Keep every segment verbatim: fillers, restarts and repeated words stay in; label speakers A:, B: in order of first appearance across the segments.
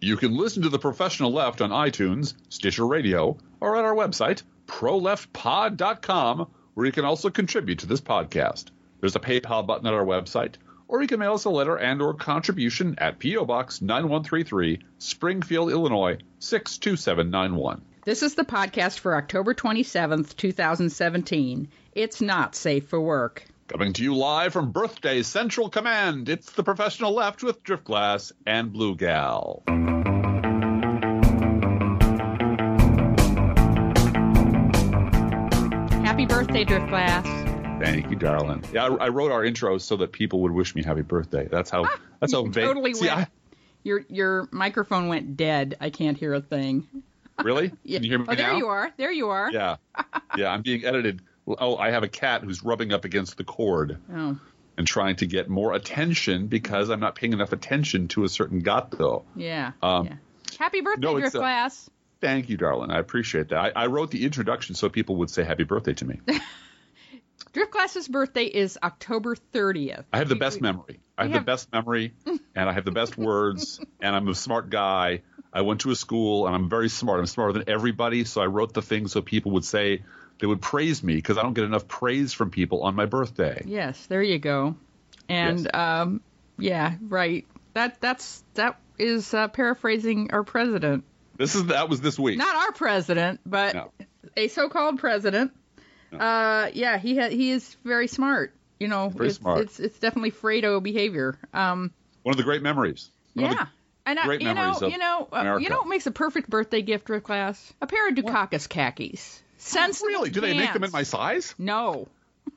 A: You can listen to The Professional Left on iTunes, Stitcher Radio, or at our website, pro left pod dot com, where you can also contribute to this podcast. There's a PayPal button at our website, or you can mail us a letter and or contribution at P O. Box nine one three three, Springfield, Illinois, six two seven nine one.
B: This is the podcast for October twenty-seventh, twenty seventeen. It's not safe for work.
A: Coming to you live from Birthday Central Command, it's The Professional Left with Driftglass and Blue Gal.
B: Happy birthday, Driftglass.
A: Thank you, darling. Yeah, I, I wrote our intros so that people would wish me happy birthday. That's how.
B: Ah,
A: that's how
B: you
A: vague.
B: totally
A: See,
B: went.
A: I,
B: Your your microphone went dead. I can't hear a thing.
A: really?
B: Yeah.
A: Can you hear me
B: oh, there
A: now?
B: you are. There you are.
A: Yeah, yeah. I'm being edited. Oh, I have a cat who's rubbing up against the cord
B: Oh,
A: and trying to get more attention because I'm not paying enough attention to a certain gato.
B: yeah.
A: Um,
B: yeah. Happy birthday,
A: no, it's, uh,
B: Driftglass.
A: Thank you, darling. I appreciate that. I, I wrote the introduction so people would say happy birthday to me.
B: Driftglass's birthday is October thirtieth.
A: I have the
B: We-
A: best
B: we-
A: memory. I have,
B: have-
A: the best memory, and I have the best words, and I'm a smart guy. I went to a school, and I'm very smart. I'm smarter than everybody, so I wrote the things so people would say they would praise me because I don't get enough praise from people on my birthday.
B: Yes, there you go. And
A: Yes.
B: um, yeah, right. That that's that is uh, paraphrasing our president.
A: This is that was this week.
B: Not our president, but
A: No.
B: a so-called president. Uh, yeah, he ha- he is very smart. You know,
A: Very
B: it's,
A: smart.
B: it's it's definitely Fredo behavior. Um,
A: One of the great memories. One of
B: yeah.
A: the-
B: And I,
A: great
B: you know,
A: memories of
B: you know, uh,
A: America.
B: you know what makes a perfect birthday gift, Rick Glass? A pair of Dukakis khakis. Sensible
A: really? Do they make them in
B: pants.
A: my size?
B: No.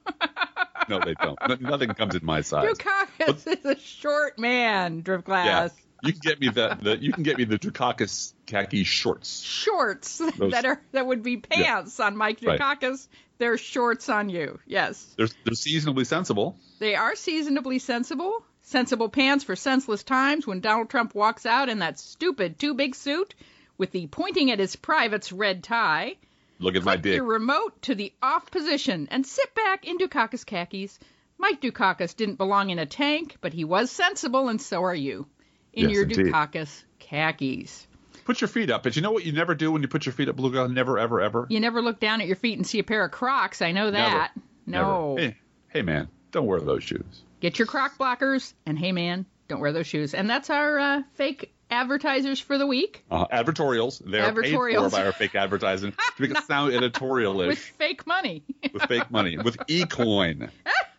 A: No, they don't. No- Nothing comes in my size.
B: Dukakis is a short man, Drift
A: Yeah.
B: Glass.
A: You can get me the, the you can get me the Dukakis khaki shorts.
B: Shorts
A: Those-
B: that are that would be pants on Mike
A: Right.
B: Dukakis. They're shorts on you. Yes.
A: They're they're seasonably sensible.
B: They are seasonably sensible. Sensible pants for senseless times when Donald Trump walks out in that stupid too big suit with the pointing at his private's red tie.
A: Look at my
B: Click
A: dick.
B: your remote to the off position and sit back in Dukakis khakis. Mike Dukakis didn't belong in a tank, but he was sensible, and so are you. In
A: Yes,
B: your
A: indeed.
B: Dukakis khakis.
A: Put your feet up. But you know what you never do when you put your feet up, Blue Gal? Never, ever, ever.
B: You never look down at your feet and see a pair of Crocs. I know that.
A: Never.
B: No.
A: Never. Hey, hey, man, don't wear those shoes.
B: Get your Croc blockers, and hey, man, don't wear those shoes. And that's our uh, fake advertisers for the week.
A: Uh, advertorials. They're paid for
B: Advertorials.
A: by our fake advertising to make it sound editorialish
B: With fake money.
A: with fake money, with eCoin.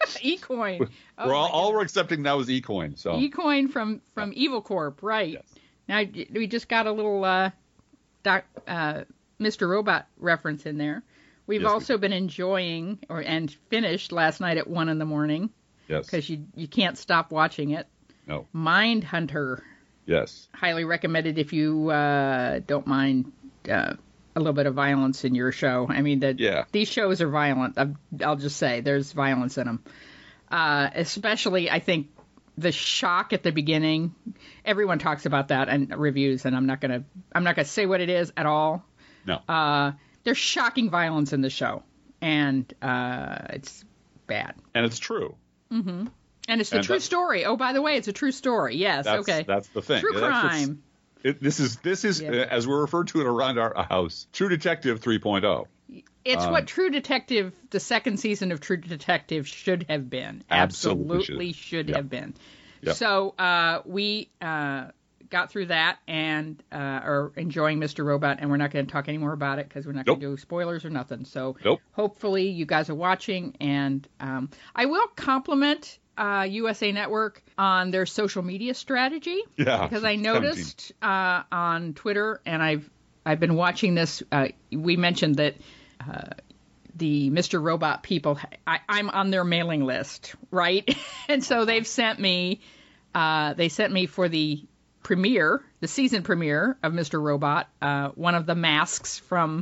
B: eCoin. Oh
A: we're all,
B: my
A: all
B: God.
A: we're accepting now is eCoin. So
B: eCoin from, from Evil Corp, right.
A: Yes.
B: Now, we just got a little uh, doc, uh, Mister Robot reference in there. We've
A: Yes, we
B: also been enjoying, or and finished last night at one in the morning,
A: yes,
B: because you, you can't stop watching it.
A: no,
B: Mindhunter.
A: yes,
B: Highly recommended if you uh, don't mind uh, a little bit of violence in your show. I mean, the,
A: Yeah.
B: these shows are violent. I'll, I'll just say there's violence in them. Uh, especially, I think, the shock at the beginning. Everyone talks about that and reviews, and I'm not gonna I'm not gonna say what it is at all.
A: no.
B: Uh, there's shocking violence in the show, and uh, it's bad.
A: And it's true.
B: And it's the
A: And
B: true
A: that-
B: story. Oh, by the way, it's a true story. Yes.
A: That's,
B: okay.
A: That's the thing.
B: True
A: Yeah, that's what's-
B: crime.
A: It, this is this is
B: Yeah.
A: uh, as we're referred to it around our house. True Detective three point oh.
B: It's
A: Um,
B: what True Detective, the second season of True Detective, should have been.
A: Absolutely
B: Absolutely
A: should.
B: should
A: Yep.
B: have been.
A: Yep.
B: So uh, we uh, got through that and uh, are enjoying Mister Robot, and we're not going to talk any more about it because we're not going
A: Nope.
B: to do spoilers or nothing. So
A: Nope.
B: hopefully you guys are watching, and um, I will compliment uh, U S A Network on their social media strategy.
A: Yeah,
B: Because I
A: it's
B: noticed uh, on Twitter, and I've I've been watching this. Uh, we mentioned that uh, the Mister Robot people, I, I'm on their mailing list, right? And so they've sent me, uh, they sent me for the premiere, the season premiere of Mister Robot, uh, one of the masks from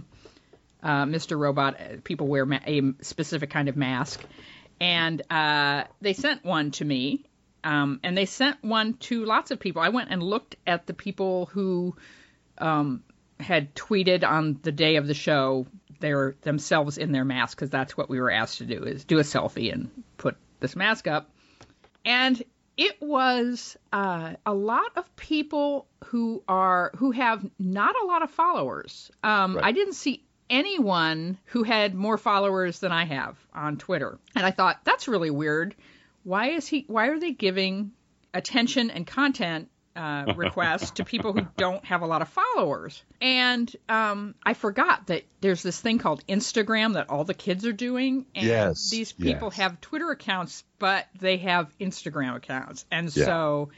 B: uh, Mister Robot. People wear ma- a specific kind of mask, and uh, they sent one to me. Um, and they sent one to lots of people. I went and looked at the people who um, had tweeted on the day of the show their themselves in their mask, because that's what we were asked to do, is do a selfie and put this mask up. And It was uh, a lot of people who are who have not a lot of followers. Um,
A: Right.
B: I didn't see anyone who had more followers than I have on Twitter, and I thought that's really weird. Why is he? Why are they giving attention and content uh, requests to people who don't have a lot of followers? And um, I forgot that there's this thing called Instagram that all the kids are doing. And
A: Yes,
B: these people
A: yes.
B: have Twitter accounts, but they have Instagram accounts. And
A: Yeah.
B: so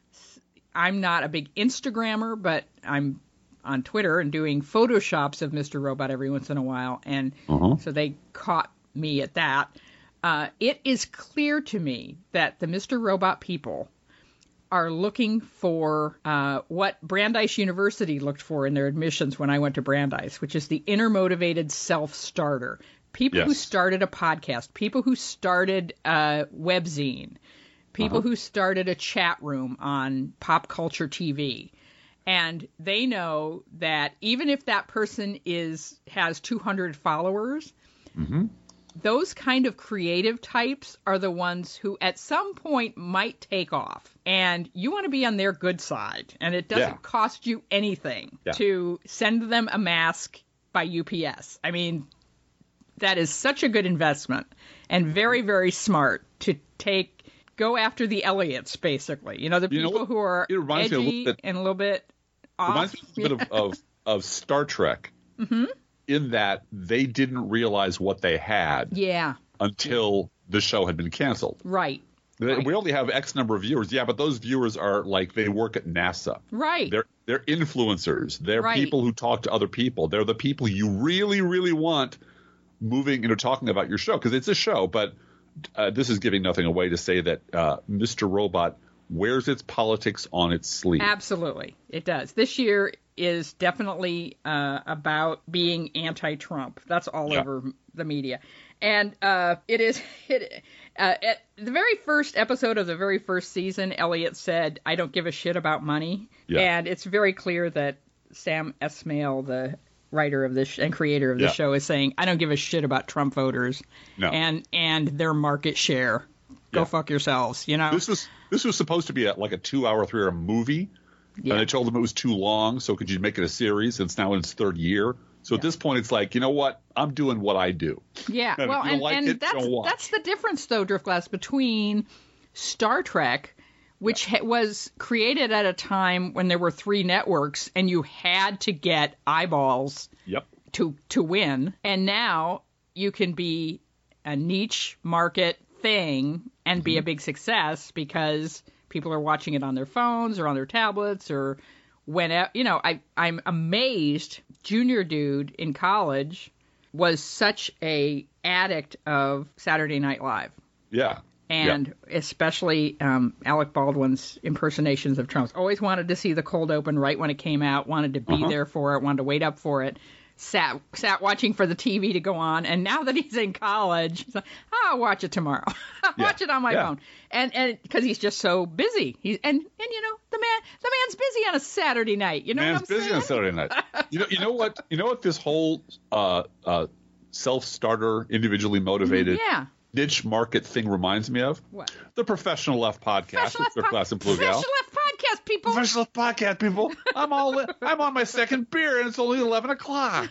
B: I'm not a big Instagrammer, but I'm on Twitter and doing Photoshops of Mister Robot every once in a while. And
A: Uh-huh.
B: so they caught me at that. Uh, it is clear to me that the Mister Robot people are looking for uh, what Brandeis University looked for in their admissions when I went to Brandeis, which is the inner-motivated self-starter. People who
A: Yes.
B: started a podcast, people who started a webzine, people
A: Uh-huh.
B: who started a chat room on pop culture T V. And they know that even if that person is has two hundred followers,
A: Mm-hmm.
B: those kind of creative types are the ones who at some point might take off. And you want to be on their good side. And it doesn't
A: Yeah.
B: cost you anything
A: Yeah.
B: to send them a mask by U P S. I mean, that is such a good investment and very, very smart to take, go after the Elliots, basically. You know, the
A: You know
B: people
A: what?
B: who are
A: It reminds me a
B: edgy
A: little bit-
B: and a little bit off.
A: Reminds me a little bit of, of, of Star Trek
B: Mm-hmm.
A: in that they didn't realize what they had
B: Yeah,
A: until the show had been canceled.
B: right.
A: They-
B: Right.
A: We only have X number of viewers. Yeah, but those viewers are like they work at NASA.
B: Right.
A: They're they're influencers. They're
B: Right.
A: people who talk to other people. They're the people you really, really want moving, you know, talking about your show because it's a show. But uh, this is giving nothing away to say that uh, Mister Robot wears its politics on its sleeve.
B: Absolutely, it does. This year is definitely uh, about being anti-Trump. That's all
A: Yeah.
B: over the media, and uh, it is. It, uh, at the very first episode of the very first season, Elliot said, "I don't give a shit about money,"
A: Yeah.
B: and it's very clear that Sam Esmail, the writer of this sh- and creator of the
A: Yeah.
B: show, is saying, "I don't give a shit about Trump voters
A: No.
B: and and their market share. Go
A: Yeah.
B: fuck yourselves." You know.
A: This was this was supposed to be a, like a two-hour, three-hour movie,
B: Yeah.
A: and they told them it was too long. So could you make it a series? It's now in its third year. So at this point, it's like, you know what? I'm doing what I do.
B: Yeah,
A: And
B: well,
A: if you don't
B: and,
A: like
B: and
A: it,
B: that's
A: don't watch.
B: that's the difference, though, Driftglass, between Star Trek, which ha- was created at a time when there were three networks and you had to get eyeballs
A: Yep.
B: to to win, and now you can be a niche market thing and be a
A: Mm-hmm.
B: big success because people are watching it on their phones or on their tablets or whenever. You know, I I'm amazed. Junior dude in college was such a addict of Saturday Night Live.
A: Yeah.
B: And especially um, Alec Baldwin's impersonations of Trump. Always wanted to see the cold open right when it came out, wanted to be
A: Uh-huh.
B: there for it, wanted to wait up for it, sat sat watching for the T V to go on. And now that he's in college, he's like, oh, I'll watch it tomorrow. I'll
A: Yeah.
B: watch it on my
A: Yeah.
B: phone. And and because he's just so busy. He's and, and, you know, the man the man's busy on a Saturday night. You know
A: Man's
B: what I'm
A: busy
B: saying?
A: on Saturday night. You know, you know what? You know what? This whole uh, uh, self-starter, individually motivated
B: Yeah.
A: niche market thing reminds me of
B: What?
A: the Professional Left podcast
B: Professional
A: with their
B: Left
A: class
B: pod-
A: and Plugal.
B: Professional Left podcast, people.
A: Professional Left podcast, people. I'm all. In, I'm on my second beer, and it's only eleven o'clock.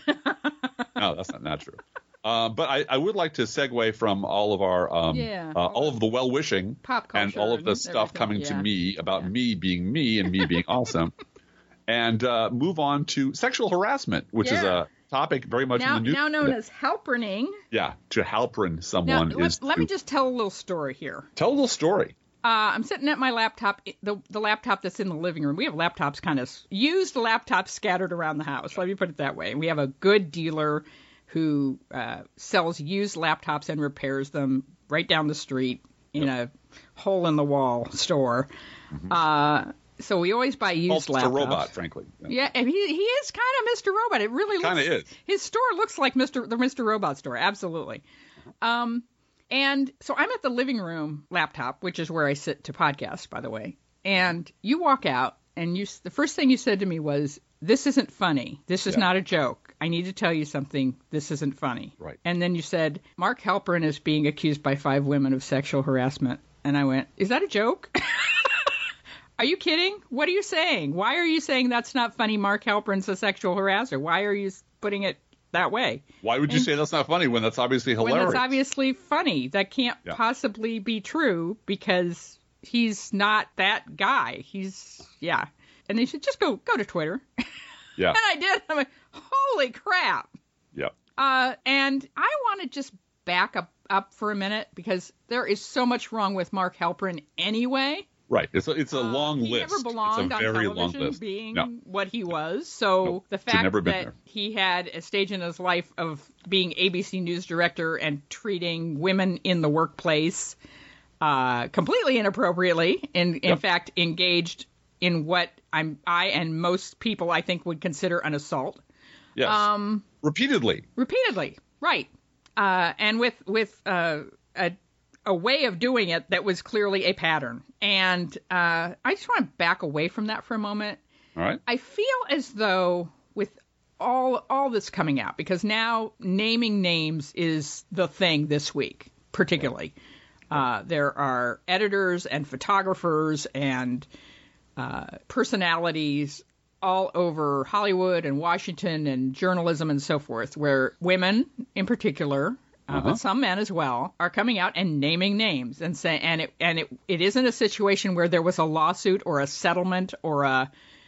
A: No, that's not, not true. Uh, but I, I would like to segue from all of our, um,
B: Yeah.
A: uh, all of the well wishing
B: Pop
A: and
B: culture
A: all of the
B: and
A: stuff
B: everything,
A: coming to
B: yeah.
A: me about me being me and me being awesome, and uh, move on to sexual harassment, which is
B: Yeah.
A: a topic very much
B: Now,
A: in the news.
B: now known as Halperning.
A: Yeah, to halpern
B: Now,
A: someone
B: let,
A: is
B: let
A: to
B: me just tell a little story here.
A: tell a little story.
B: Uh, I'm sitting at my laptop, the the laptop that's in the living room. We have laptops, kind of used laptops scattered around the house. Let me put it that way. We have a good dealer who uh, sells used laptops and repairs them right down the street in a hole in the wall store. Uh, so we always buy used
A: Also, it's a
B: laptops.
A: robot, frankly.
B: Yeah, and he he is kind of Mister Robot. It really looks
A: Kinda is.
B: His store looks like Mister the Mister Robot store. Absolutely. Um, and so I'm at the living room laptop, which is where I sit to podcast, by the way. And you walk out, and you s- the first thing you said to me was, "This isn't funny. This is
A: Yeah.
B: not a joke. I need to tell you something. This isn't funny."
A: Right.
B: And then you said, "Mark Halperin is being accused by five women of sexual harassment." And I went, is that a joke? Are you kidding? What are you saying? Why are you saying that's not funny? Mark Halperin's a sexual harasser. Why are you putting it that way?
A: Why would you
B: and,
A: say that's not funny when that's obviously hilarious?
B: When that's obviously funny. That can't
A: yeah.
B: possibly be true because he's not that guy. He's, yeah. And they should just go go to Twitter.
A: Yeah.
B: And I did. I'm like, holy crap.
A: Yeah.
B: Uh, and I want to just back up, up for a minute because there is so much wrong with Mark Halperin anyway.
A: Right. It's a, it's a long
B: uh, he
A: list.
B: He never belonged
A: it's a
B: on
A: very
B: television
A: long list.
B: being
A: no.
B: what he was. So
A: nope.
B: the fact that
A: there.
B: he had a stage in his life of being A B C News director and treating women in the workplace uh, completely inappropriately, and in
A: yep.
B: fact engaged in what I'm I and most people I think would consider an assault.
A: Yes. Um, repeatedly.
B: Repeatedly. Right. Uh, and with with uh, a a way of doing it that was clearly a pattern. And uh, I just want to back away from that for a moment.
A: All right.
B: I feel as though with all all this coming out, because now naming names is the thing this week, particularly. Uh, there are editors and photographers and uh, personalities all over Hollywood and Washington and journalism and so forth, where women in particular, uh, uh-huh. but some men as well, are coming out and naming names and say, and it and it it isn't a situation where there was a lawsuit or a settlement or a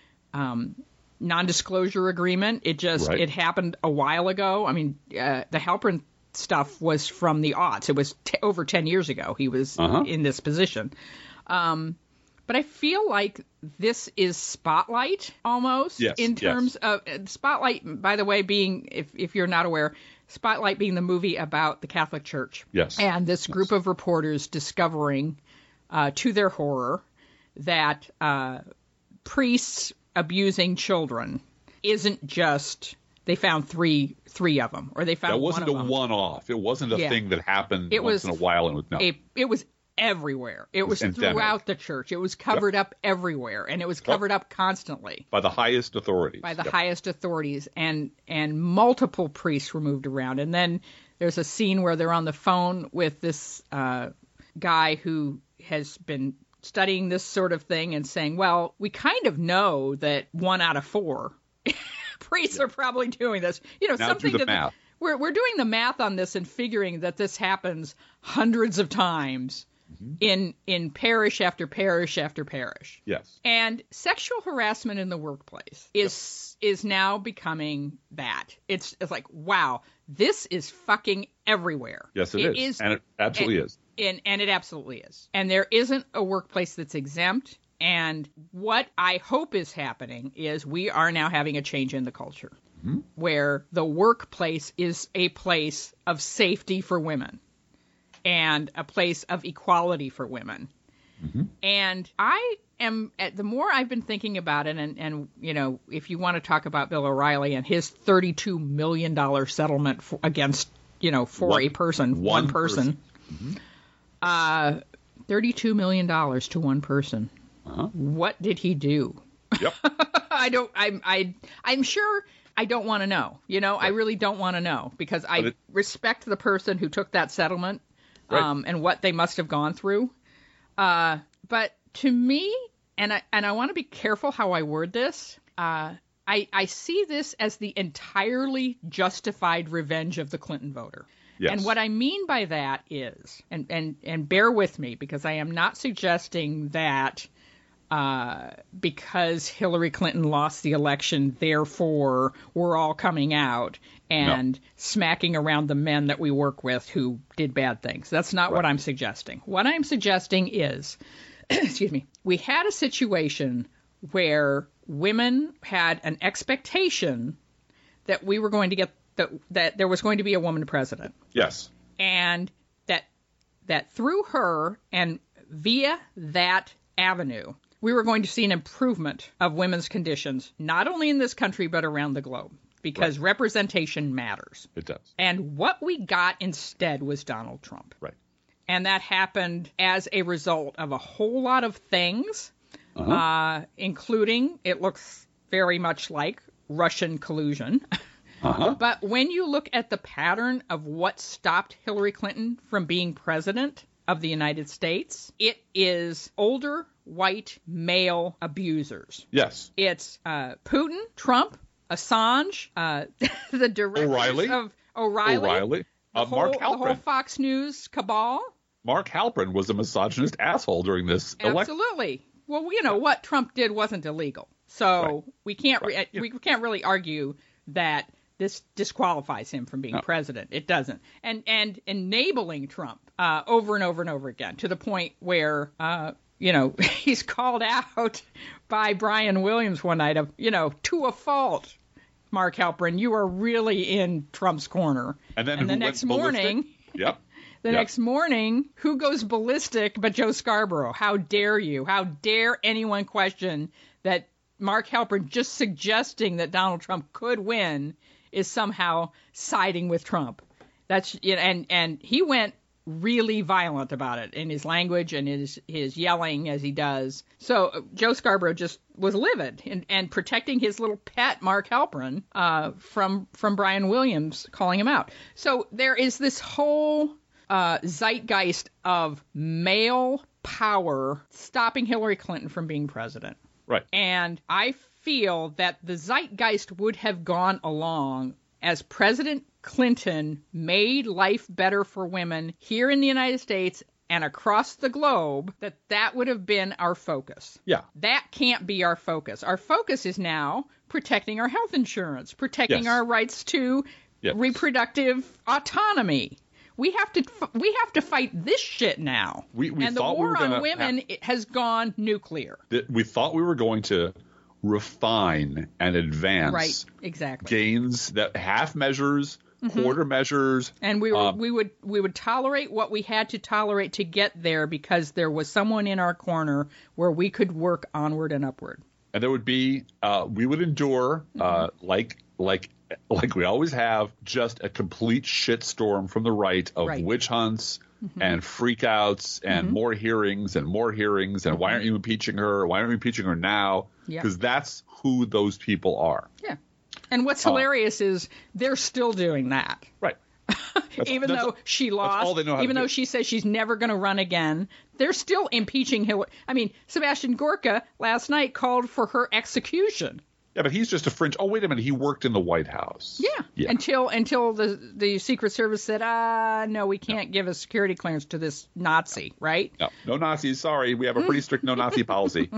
B: um, non-disclosure agreement. It just
A: right.
B: it happened a while ago. I mean, uh, the Halperin stuff was from the aughts. It was t- over ten years ago. He was
A: uh-huh.
B: in this position. Um, But I feel like this is Spotlight almost
A: yes,
B: in terms
A: yes.
B: of Spotlight, by the way, being, if, if you're not aware, Spotlight being the movie about the Catholic Church.
A: Yes.
B: And this group
A: yes.
B: of reporters discovering, uh, to their horror, that uh, priests abusing children isn't just, they found three three of them, or they found
A: that wasn't
B: one
A: a
B: of them.
A: one-off. It wasn't a
B: yeah.
A: thing that happened
B: it
A: once
B: was
A: in a while. And was, no.
B: a, it was everywhere. It was,
A: was
B: throughout the church. It was covered
A: yep.
B: up everywhere, and it was covered
A: yep.
B: up constantly
A: by the highest authorities.
B: By the
A: yep.
B: highest authorities, and and multiple priests were moved around. And then there's a scene where they're on the phone with this uh, guy who has been studying this sort of thing and saying, "Well, we kind of know that one out of four priests
A: yep.
B: are probably doing this." You know,
A: now
B: something
A: do the
B: to
A: math.
B: The, we're we're doing the math on this and figuring that this happens hundreds of times. Mm-hmm. In in parish after parish after parish.
A: Yes.
B: And sexual harassment in the workplace is yep. is now becoming that. It's it's like, wow, this is fucking everywhere.
A: Yes, it,
B: it
A: is.
B: is.
A: And it absolutely
B: and,
A: is.
B: And and it absolutely is. And there isn't a workplace that's exempt. And what I hope is happening is we are now having a change in the culture mm-hmm. where the workplace is a place of safety for women. And a place of equality for women. Mm-hmm. And I am, the more I've been thinking about it, and, and, you know, if you want to talk about Bill O'Reilly and his thirty-two million dollars settlement for, against, you know, for
A: one,
B: a person, one,
A: one
B: person,
A: person. Mm-hmm.
B: uh, thirty-two million dollars to one person.
A: Uh-huh.
B: What did he do?
A: Yep.
B: I don't, I'm, I, I'm sure I don't want to know. You know, right. I really don't want to know because I it, respect the person who took that settlement. Right. Um, and what they must have gone through. Uh, but to me, and I and I want to be careful how I word this, uh, I, I see this as the entirely justified revenge of the Clinton voter.
A: Yes.
B: And what I mean by that is, and, and, and bear with me, because I am not suggesting that uh, because Hillary Clinton lost the election, therefore we're all coming out and no. smacking around the men that we work with who did bad things. That's not right. what I'm suggesting. What I'm suggesting is, excuse me, we had a situation where women had an expectation that we were going to get, that, that there was going to be a woman president.
A: Yes.
B: And that that through her and via that avenue, we were going to see an improvement of women's conditions, not only in this country, but around the globe. Because right. representation matters.
A: It does.
B: And what we got instead was Donald Trump.
A: Right.
B: And that happened as a result of a whole lot of things, uh-huh. uh, including, it looks very much like Russian collusion. Uh-huh. But when you look at the pattern of what stopped Hillary Clinton from being president, of the United States. It is older white male abusers.
A: Yes.
B: It's uh, Putin, Trump, Assange, uh, the directors
A: O'Reilly.
B: of O'Reilly,
A: O'Reilly.
B: the,
A: Uh,
B: whole,
A: Mark
B: the whole
A: Halperin.
B: Fox News cabal.
A: Mark Halperin was a misogynist asshole during this election.
B: Absolutely. Well, you know what Trump did wasn't illegal, so
A: Right.
B: we can't re-
A: Right. Yeah.
B: we can't really argue that this disqualifies him from being
A: No.
B: president. It doesn't. And and enabling Trump uh, over and over and over again to the point where uh, you know he's called out by Brian Williams one night of you know to a fault. Mark Halperin, you are really in Trump's corner.
A: And then
B: and
A: who
B: the
A: went
B: next
A: ballistic?
B: morning.
A: Yep.
B: The
A: Yep.
B: next morning, who goes ballistic but Joe Scarborough? How dare you? How dare anyone question that Mark Halperin just suggesting that Donald Trump could win is somehow siding with Trump? That's you know, and and he went really violent about it in his language and his his yelling as he does. So uh, Joe Scarborough just was livid and, and protecting his little pet Mark Halperin uh, from from Brian Williams calling him out. So there is this whole uh, zeitgeist of male power stopping Hillary Clinton from being president.
A: Right.
B: And I feel that the zeitgeist would have gone along as President Clinton made life better for women here in the United States and across the globe, that that would have been our focus.
A: Yeah.
B: That can't be our focus. Our focus is now protecting our health insurance, protecting
A: Yes.
B: our rights to
A: Yes.
B: reproductive autonomy. We have to we have to fight this shit now.
A: We- we
B: and the
A: thought we
B: war
A: were
B: on
A: gonna
B: women
A: have-
B: it has gone nuclear.
A: That we thought we were going to refine and advance
B: Right, exactly.
A: gains that half measures, quarter measures.
B: And we were,
A: um,
B: we would we would tolerate what we had to tolerate to get there because there was someone in our corner where we could work onward and upward.
A: and there would be uh, we would endure uh, like like like we always have, just a complete shitstorm from the right of
B: Right.
A: witch hunts and freakouts and more hearings and more hearings and why aren't you impeaching her? Why aren't you impeaching her now?
B: Yeah.
A: Because that's who those people are.
B: Yeah. And what's hilarious is they're still doing that.
A: Right. That's-
B: even
A: that's-
B: though she lost,
A: all they know how to
B: even
A: do.
B: though she says she's never going to run again, they're still impeaching Hillary. I mean, Sebastian Gorka last night called for her execution.
A: Yeah, but he's just a fringe. Oh, wait a minute. He worked in the White House.
B: Yeah.
A: Yeah.
B: Until until the the Secret Service said, ah, no, we can't give a security clearance to this Nazi, right?
A: No, no Nazis. Sorry. We have a pretty strict no Nazi policy.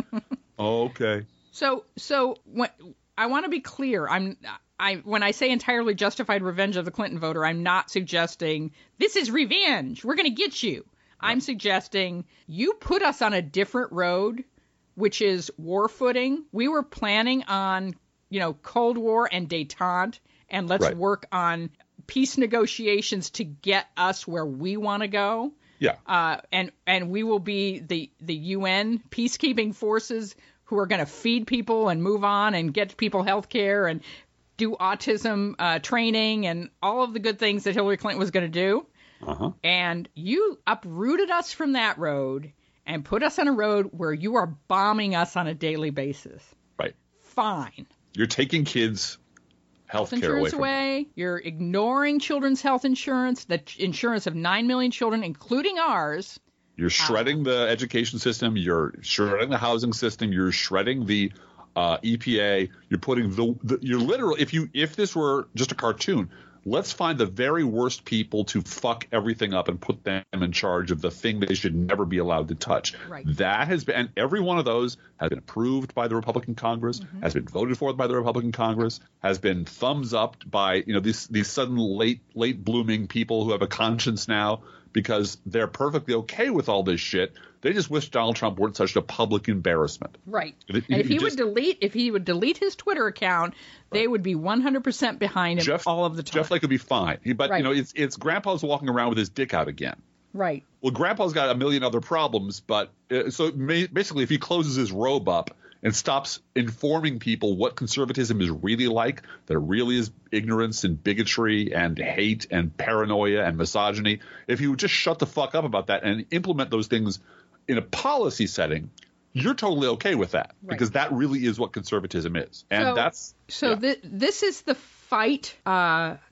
A: Okay.
B: So so when I want to be clear, I'm I when I say entirely justified revenge of the Clinton voter, I'm not suggesting this is revenge. We're going to get you. I'm suggesting you put us on a different road, which is war footing. We were planning on, you know, Cold War and détente, and let's
A: Right.
B: work on peace negotiations to get us where we want to go.
A: Yeah.
B: Uh, and and we will be the the U N peacekeeping forces who are going to feed people and move on and get people health care and do autism uh, training and all of the good things that Hillary Clinton was going to do.
A: Uh-huh.
B: And you uprooted us from that road and put us on a road where you are bombing us on a daily basis.
A: Right.
B: Fine.
A: You're taking kids' health
B: Health
A: care away
B: insurance
A: from them.
B: away. You're ignoring children's health insurance, the ch- insurance of nine million children, including ours.
A: You're shredding the education system. You're shredding the housing system. You're shredding the uh, E P A. You're putting the, the you're literally if you if this were just a cartoon, let's find the very worst people to fuck everything up and put them in charge of the thing they should never be allowed to touch.
B: Right.
A: That has been, and every one of those has been approved by the Republican Congress,
B: Mm-hmm.
A: has been voted for by the Republican Congress, has been thumbs up by you know these these sudden late late blooming people who have a conscience now because they're perfectly okay with all this shit. They just wish Donald Trump weren't such a public embarrassment.
B: Right.
A: If it-
B: And if
A: you
B: he
A: just-
B: would delete if he would delete his Twitter account, they would be one hundred percent behind him
A: Jeff,
B: all of the time.
A: Jeff Flake would be fine. He, but
B: Right.
A: you know, it's it's Grandpa's walking around with his dick out again.
B: Right.
A: Well, Grandpa's got a million other problems, but uh, so ma- basically, if he closes his robe up and stops informing people what conservatism is really like, that it really is ignorance and bigotry and hate and paranoia and misogyny, if he would just shut the fuck up about that and implement those things in a policy setting, you're totally okay with that
B: Right.
A: because that really is what conservatism is, and
B: So-
A: that's
B: So
A: yeah.
B: thi- this is the fight uh, that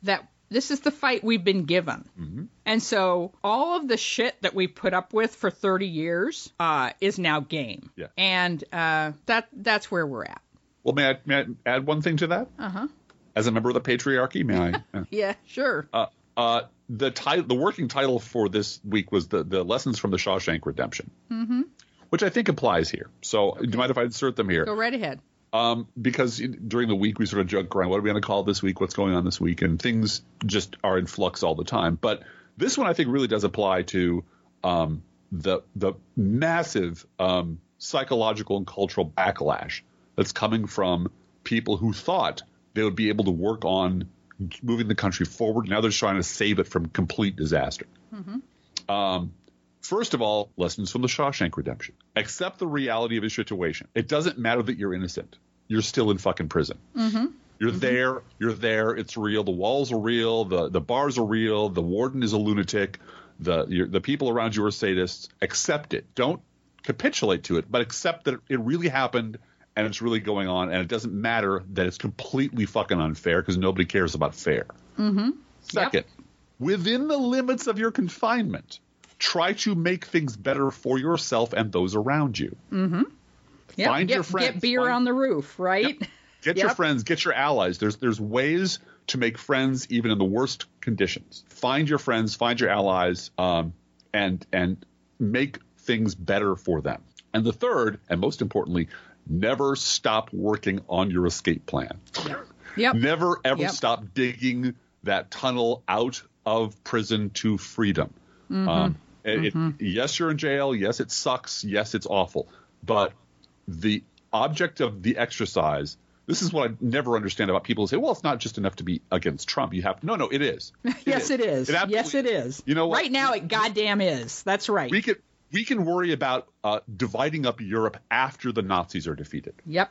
B: this is the fight we've been given.
A: Mm-hmm.
B: And so all of the shit that we put up with for thirty years uh, is now game.
A: Yeah.
B: And uh, that that's where we're at.
A: Well, may I, may I add one thing to that?
B: Uh-huh.
A: As a member of the patriarchy, may I? Uh,
B: Yeah, sure.
A: uh, uh, the title, the working title for this week was the, the Lessons from the Shawshank Redemption,
B: Mm-hmm.
A: which I think applies here. So do you mind if I insert them here?
B: Go right ahead.
A: Um, because in, during the week we sort of joke around, what are we going to call this week? What's going on this week? And things just are in flux all the time. But this one I think really does apply to um, the the massive um, psychological and cultural backlash that's coming from people who thought they would be able to work on moving the country forward. Now they're trying to save it from complete disaster.
B: Mm-hmm.
A: Um, first of all, lessons from the Shawshank Redemption. Accept the reality of your situation. It doesn't matter that you're innocent. You're still in fucking prison.
B: Mm-hmm.
A: You're
B: mm-hmm.
A: there. You're there. It's real. The walls are real. The the bars are real. The warden is a lunatic. The your, the people around you are sadists. Accept it. Don't capitulate to it, but accept that it really happened and it's really going on, and it doesn't matter that it's completely fucking unfair because nobody cares about fair.
B: Mm-hmm.
A: Second,
B: Yep.
A: within the limits of your confinement, try to make things better for yourself and those around you.
B: Mm-hmm. Yep.
A: Find
B: get,
A: your friends.
B: Get beer
A: Find,
B: on the roof, right?
A: Yep. Get your
B: Yep.
A: friends. Get your allies. There's there's ways to make friends even in the worst conditions. Find your friends. Find your allies, um, and and make things better for them. And the third, and most importantly, never stop working on your escape plan.
B: Yep.
A: Never, ever
B: Yep.
A: stop digging that tunnel out of prison to freedom.
B: Mm-hmm.
A: Um, it,
B: Mm-hmm.
A: it, yes, you're in jail. Yes, it sucks. Yes, it's awful. But the object of the exercise, this is what I never understand about people who say, well, it's not just enough to be against Trump. You have to. No, no, it is. It
B: yes,
A: is.
B: it is.
A: It
B: yes, it is.
A: You know what?
B: Right now, it goddamn is. That's right.
A: We can, we can worry about uh, dividing up Europe after the Nazis are defeated.
B: Yep.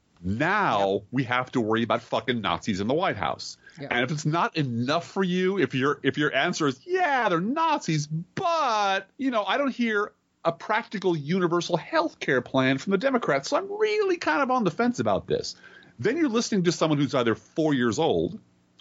A: Now
B: Yep.
A: we have to worry about fucking Nazis in the White House.
B: Yep.
A: And if it's not enough for you, if your if your answer is, yeah, they're Nazis, but, you know, I don't hear a practical universal health care plan from the Democrats, so I'm really kind of on the fence about this. Then you're listening to someone who's either four years old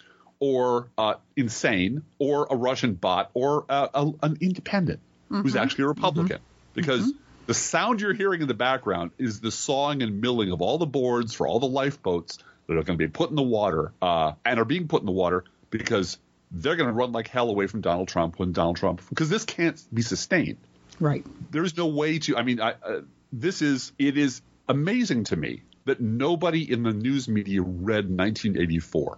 A: or uh, insane or a Russian bot or uh, a, an independent mm-hmm. who's actually a Republican. Mm-hmm. Because mm-hmm. the sound you're hearing in the background is the sawing and milling of all the boards for all the lifeboats that are going to be put in the water uh, and are being put in the water because they're going to run like hell away from Donald Trump when Donald Trump – because this can't be sustained.
B: Right.
A: There's no way to – I mean, I, uh, this is – it is amazing to me that nobody in the news media read nineteen eighty-four.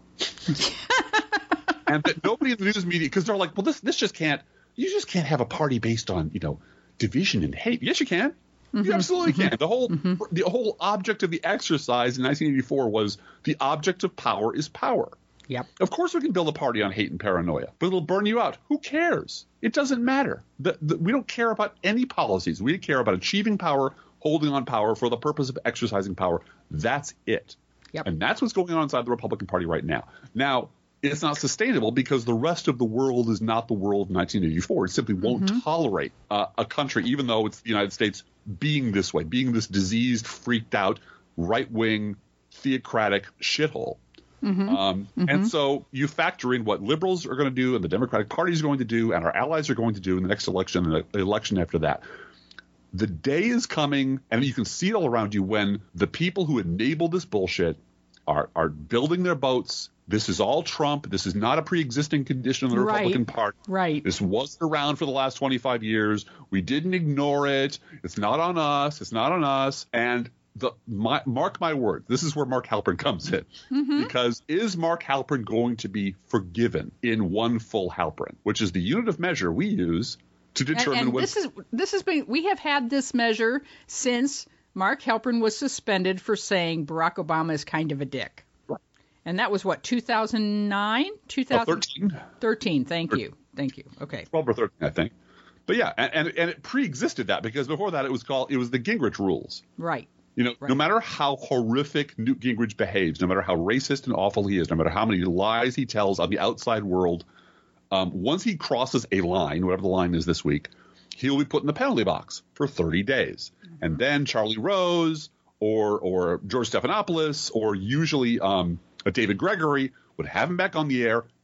A: And that nobody in the news media – because they're like, well, this this just can't – you just can't have a party based on, you know, division and hate. Yes, you can.
B: Mm-hmm.
A: You absolutely
B: mm-hmm.
A: can. The whole
B: mm-hmm.
A: the whole object of the exercise in nineteen eighty-four was the object of power is power.
B: Yep.
A: Of course we can build a party on hate and paranoia, but it'll burn you out. Who cares? It doesn't matter. The, the, we don't care about any policies. We care about achieving power, holding on power for the purpose of exercising power. That's it.
B: Yep.
A: And that's what's going on inside the Republican Party right now. Now, it's not sustainable because the rest of the world is not the world of nineteen eighty-four. It simply won't
B: mm-hmm.
A: tolerate uh, a country, even though it's the United States, being this way, being this diseased, freaked out, right-wing, theocratic shithole.
B: Mm-hmm.
A: Um,
B: mm-hmm.
A: And so you factor in what liberals are going to do and the Democratic Party is going to do and our allies are going to do in the next election and the election after that. The day is coming, and you can see it all around you, when the people who enable this bullshit are, are building their boats. This is all Trump. This is not a pre-existing condition of the
B: Right.
A: Republican Party.
B: Right.
A: This wasn't around for the last twenty-five years. We didn't ignore it. It's not on us. It's not on us. And the my, mark my word, this is where Mark Halperin comes in.
B: Mm-hmm.
A: Because is Mark Halperin going to be forgiven in one full Halperin, which is the unit of measure we use to determine
B: and, and
A: when
B: this is this has been we have had this measure since Mark Halperin was suspended for saying Barack Obama is kind of a dick.
A: Right.
B: And that was what, two thousand nine? two thousand thirteen. thirteen, thank
A: thirteen.
B: you. Thank you. Okay.
A: twelve or thirteen, I think. But yeah, and, and, and it pre-existed that because before that it was called it was the Gingrich rules.
B: Right.
A: You know,
B: Right.
A: no matter how horrific Newt Gingrich behaves, no matter how racist and awful he is, no matter how many lies he tells on the outside world, um, once he crosses a line, whatever the line is this week, he'll be put in the penalty box for thirty days. Mm-hmm. And then Charlie Rose or or George Stephanopoulos or usually um, David Gregory would have him back on the air,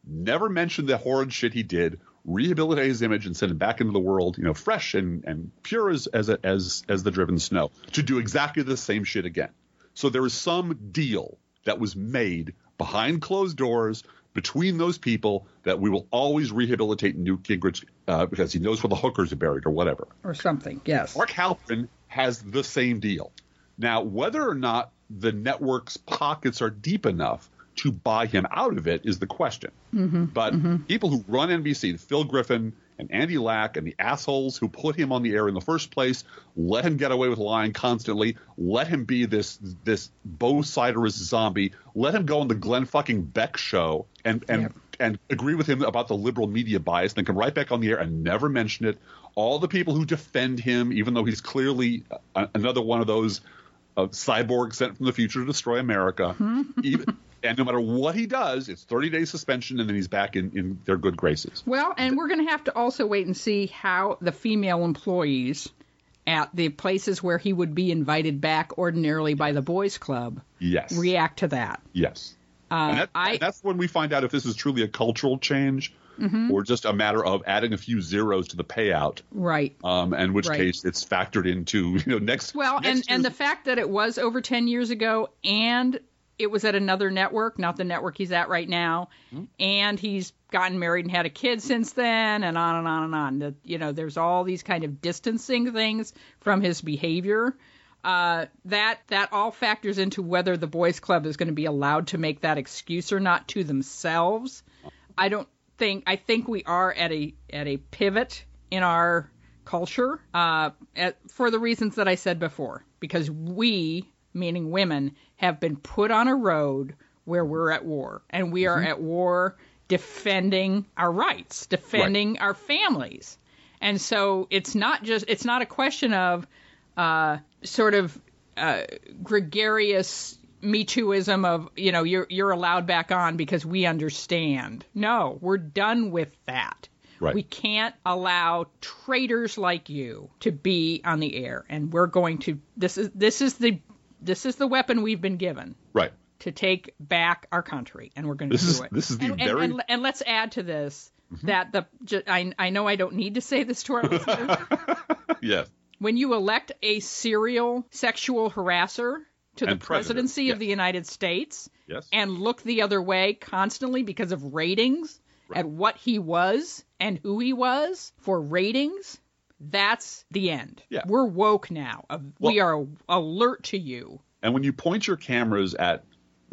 A: never mention the horrid shit he did, rehabilitate his image, and send him back into the world, you know, fresh and, and pure as as as as the driven snow, to do exactly the same shit again. So there was some deal that was made behind closed doors between those people that we will always rehabilitate Newt Gingrich uh, because he knows where the hookers are buried or whatever.
B: Or something, yes.
A: Mark Halperin has the same deal. Now, whether or not the network's pockets are deep enough to buy him out of it is the question.
B: Mm-hmm,
A: but
B: mm-hmm.
A: people who run N B C, Phil Griffin and Andy Lack and the assholes who put him on the air in the first place, let him get away with lying constantly, let him be this this Bo Siderist zombie, let him go on the Glenn fucking Beck show and and
B: Yep.
A: and agree with him about the liberal media bias, then come right back on the air and never mention it. All the people who defend him, even though he's clearly a, another one of those uh, cyborgs sent from the future to destroy America, even, and no matter what he does, it's thirty days suspension, and then he's back in, in their good graces.
B: Well, and we're going to have to also wait and see how the female employees at the places where he would be invited back ordinarily by the boys club
A: Yes.
B: react to that.
A: Yes.
B: Uh,
A: and, that,
B: I,
A: and that's when we find out if this is truly a cultural change
B: mm-hmm.
A: or just a matter of adding a few zeros to the payout.
B: Right.
A: Um, in which
B: Right.
A: case it's factored into, you know, next.
B: Well,
A: next
B: and, and the
A: year's-
B: fact that it was over ten years ago and it was at another network, not the network he's at right now,
A: Mm-hmm.
B: and he's gotten married and had a kid since then, and on and on and on. The, you know, there's all these kind of distancing things from his behavior. Uh, that that all factors into whether the boys club is going to be allowed to make that excuse or not to themselves. I don't think I think we are at a at a pivot in our culture uh, at, for the reasons that I said before, because we, meaning women, have been put on a road where we're at war, and we are
A: Mm-hmm.
B: at war defending our rights, defending right. our families. And so it's not just it's not a question of uh, sort of uh, gregarious Me Tooism of, you know, you're you're allowed back on because we understand. No, we're done with that.
A: Right.
B: We can't allow traitors like you to be on the air, and we're going to. This is this is the this is the weapon we've been given.
A: Right.
B: To take back our country, and we're going to
A: This
B: do
A: is
B: it.
A: this is the
B: and,
A: very
B: and, and, and let's add to this mm-hmm. that the ju- I I know I don't need to say this to our listeners.
A: Yes.
B: When you elect a serial sexual harasser to the
A: And president,
B: presidency
A: yes.
B: of the United States
A: Yes.
B: and look the other way constantly because of ratings
A: Right.
B: at what he was and who he was for ratings, that's the end.
A: Yeah.
B: We're woke now. Uh,
A: Well-
B: we are alert to you.
A: And when you point your cameras at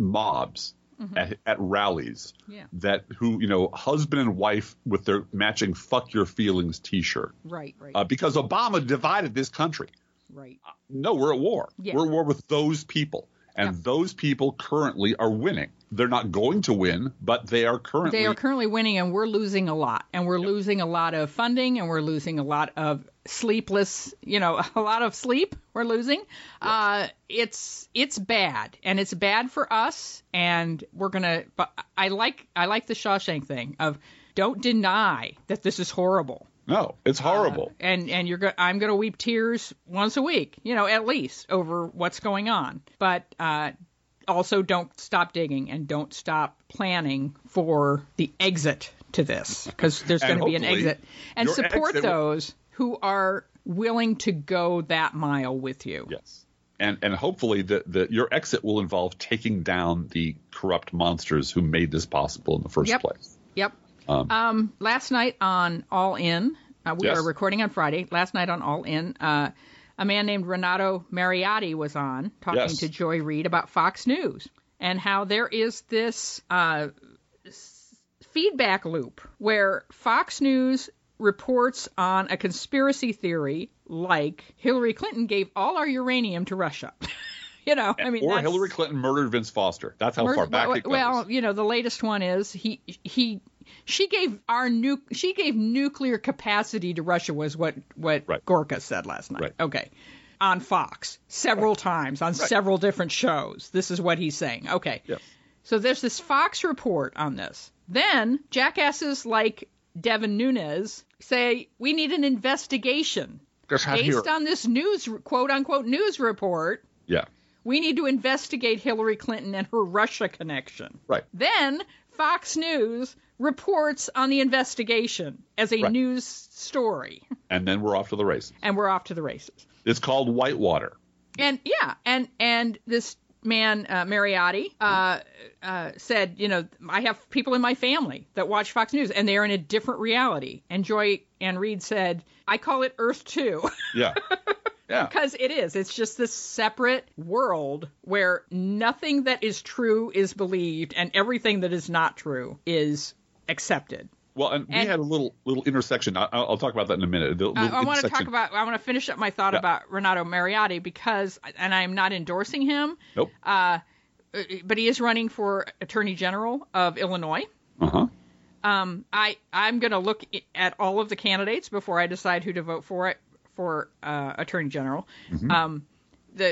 A: mobs,
B: Mm-hmm.
A: at, at rallies,
B: Yeah.
A: that who, you know, husband and wife with their matching "fuck your feelings" T-shirt,
B: Right, right,
A: uh, because Obama divided this country.
B: right.
A: No, we're at war.
B: Yeah.
A: We're at war with those people. And
B: Yeah.
A: those people currently are winning. They're not going to win, but they are currently.
B: They are currently winning, and we're losing a lot. And we're losing a lot of funding, and we're losing a lot of sleepless, you know, a lot of sleep we're losing. Uh, it's it's bad, and it's bad for us. And we're gonna. But I like I like the Shawshank thing of don't deny that this is horrible.
A: No, it's horrible.
B: Uh, and and you're go- I'm going to weep tears once a week, you know, at least over what's going on. But uh, also don't stop digging and don't stop planning for the exit to this, because there's
A: And
B: going to be an
A: hopefully
B: exit. And
A: your
B: support
A: exit will-
B: those who are willing to go that mile with you.
A: Yes. And and hopefully the, the your exit will involve taking down the corrupt monsters who made this possible in the first
B: Yep.
A: place.
B: Yep.
A: Um,
B: Um, last night on All In, uh, we
A: Yes.
B: are recording on Friday. Last night on All In, uh, a man named Renato Mariotti was on talking
A: Yes.
B: to Joy Reid about Fox News and how there is this uh, s- feedback loop where Fox News reports on a conspiracy theory like Hillary Clinton gave all our uranium to Russia. You know, I mean,
A: or
B: that's,
A: Hillary Clinton murdered Vince Foster. That's how
B: Mur-
A: far back
B: well,
A: it goes.
B: well, you know, the latest one is he he she gave our nu- she gave nuclear capacity to Russia was what what
A: Right.
B: Gorka said last night.
A: Right.
B: Okay. On Fox several times on several different shows. This is what he's saying. Okay.
A: Yes.
B: So there's this Fox report on this. Then jackasses like Devin Nunes say we need an investigation
A: Just have here.
B: based on this news quote unquote news report.
A: Yeah.
B: We need to investigate Hillary Clinton and her Russia connection.
A: Right.
B: Then Fox News reports on the investigation as a
A: Right.
B: news story.
A: And then we're off to the races.
B: And we're off to the races.
A: It's called whitewater.
B: And yeah, and and this man, uh, Mariotti, uh, uh, said, you know, I have people in my family that watch Fox News, and they are in a different reality. And Joy Ann Reid said, I call it Earth two.
A: Yeah. Yeah.
B: Because it is. It's just this separate world where nothing that is true is believed, and everything that is not true is accepted.
A: Well, and we
B: And-
A: had a little little intersection. I, I'll I'll talk about that in a minute. The
B: Uh,
A: little
B: I want to
A: intersection-
B: talk about. I want to finish up my thought
A: Yeah.
B: about Renato Mariotti because, and I'm not endorsing him.
A: Nope.
B: Uh, but he is running for Attorney General of Illinois.
A: Uh huh.
B: Um, I I'm going to look i- at all of the candidates before I decide who to vote for it for uh, Attorney General.
A: Mm-hmm.
B: Um, the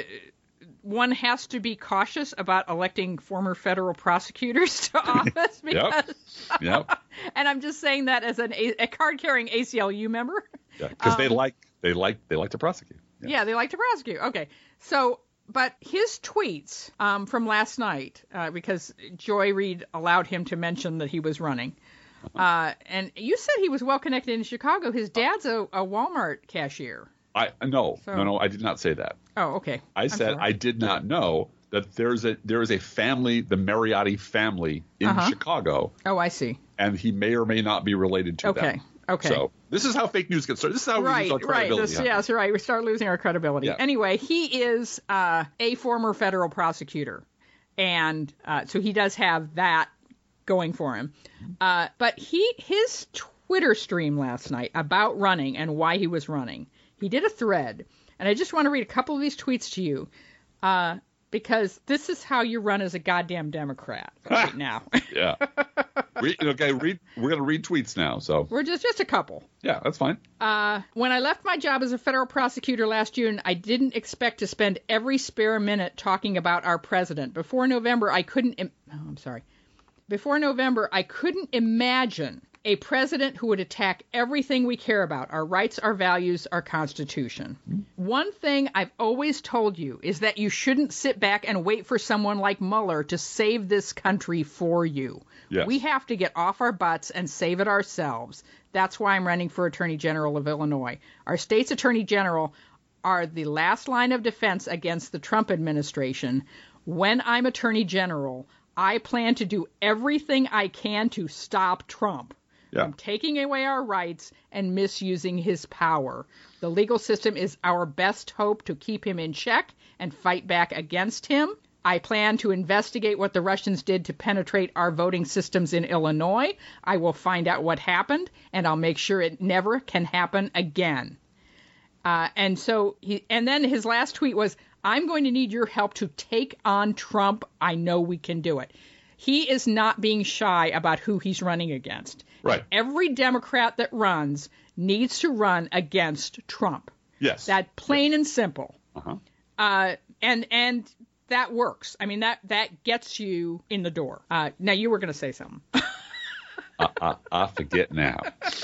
B: one has to be cautious about electing former federal prosecutors to office because.
A: Yep.
B: And I'm just saying that as an a, a card-carrying A C L U member.
A: Yeah. Because they
B: Um,
A: like they like they like to prosecute. Yeah.
B: Yeah, they like to prosecute. Okay. So, but his tweets um, from last night, uh, because Joy Reid allowed him to mention that he was running. Uh, and you said he was well connected in Chicago. His dad's a, a Walmart cashier.
A: I no
B: So-
A: no no. I did not say that.
B: Oh, okay.
A: I
B: I'm
A: said
B: sorry.
A: I did not know that there's a there is a family, the Mariotti family in
B: Uh-huh.
A: Chicago,
B: Oh, I see.
A: and he may or may not be related to them.
B: Okay. Okay.
A: So this is how fake news gets started. This is how we
B: Right,
A: lose our
B: right.
A: credibility.
B: This,
A: huh?
B: yes, right. We start losing our credibility.
A: Yeah.
B: Anyway, he is uh, a former federal prosecutor, and uh, so he does have that going for him. Uh, but he his Twitter stream last night about running and why he was running. He did a thread, and I just want to read a couple of these tweets to you, uh, because this is how you run as a goddamn Democrat right now.
A: Yeah. Read, okay, read, we're going to read tweets now. So,
B: We're just just a couple.
A: yeah, that's fine.
B: Uh, when I left my job as a federal prosecutor last June, I didn't expect to spend every spare minute talking about our president. Before November, I couldn't. Im- oh, I'm sorry. Before November, I couldn't imagine a president who would attack everything we care about, our rights, our values, our Constitution. One thing I've always told you is that you shouldn't sit back and wait for someone like Mueller to save this country for you.
A: Yes.
B: We have to get off our butts and save it ourselves. That's why I'm running for Attorney General of Illinois. Our state's Attorney General are the last line of defense against the Trump administration. When I'm Attorney General, I plan to do everything I can to stop Trump
A: Yeah.
B: from taking away our rights and misusing his power. The legal system is our best hope to keep him in check and fight back against him. I plan to investigate what the Russians did to penetrate our voting systems in Illinois. I will find out what happened, and I'll make sure it never can happen again. Uh, and so he, and then his last tweet was, I'm going to need your help to take on Trump. I know we can do it. He is not being shy about who he's running against.
A: Right.
B: Every Democrat that runs needs to run against Trump.
A: Yes.
B: That plain and simple.
A: Uh-huh.
B: Uh, and and that works. I mean, that, that gets you in the door. Uh, now, you were going to say something.
A: I, I, I forget now.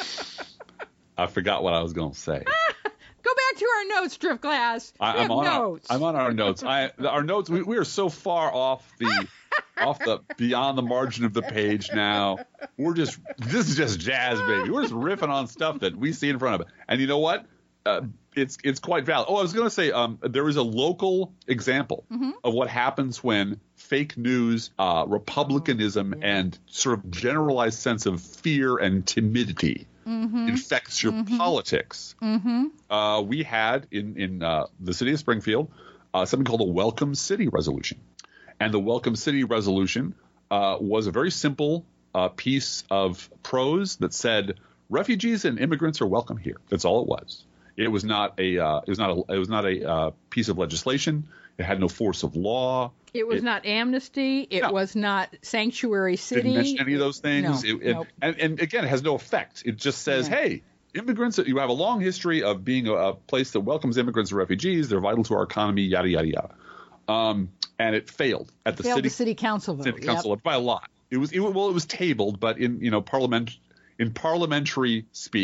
A: I forgot what I was going to say.
B: Go back to our notes, Drift Glass. We
A: I,
B: have
A: I'm on. Our,
B: notes.
A: I'm on our notes. I our notes. We, we are so far off the off the beyond the margin of the page now. We're just this is just jazz, baby. We're just riffing on stuff that we see in front of it. And you know what? Uh, it's it's quite valid. Oh, I was going to say um, there is a local example
B: Mm-hmm.
A: of what happens when fake news, uh, republicanism,
B: Oh, yeah.
A: and sort of generalized sense of fear and timidity
B: Mm-hmm.
A: infects your politics.
B: Mm-hmm.
A: Uh, we had in in uh, the city of Springfield uh, something called the Welcome City Resolution, and the Welcome City Resolution uh, was a very simple uh, piece of prose that said refugees and immigrants are welcome here. That's all it was. It was not a uh, it was not a it was not a uh, piece of legislation. It had no force of law.
B: It was
A: It-
B: not amnesty. It
A: No.
B: was not sanctuary city.
A: Didn't mention any of those things.
B: No,
A: It- it-
B: nope.
A: and, and again, it has no effect. It just says,
B: Yeah.
A: hey, immigrants, you have a long history of being a, a place that welcomes immigrants and refugees. They're vital to our economy, yada, yada, yada. Um, and it failed at the
B: Failed
A: city,
B: the city council vote.
A: city
B: Yep.
A: council by a lot. It was, it, well, it was tabled, but in, you know, parliament, in parliamentary speak,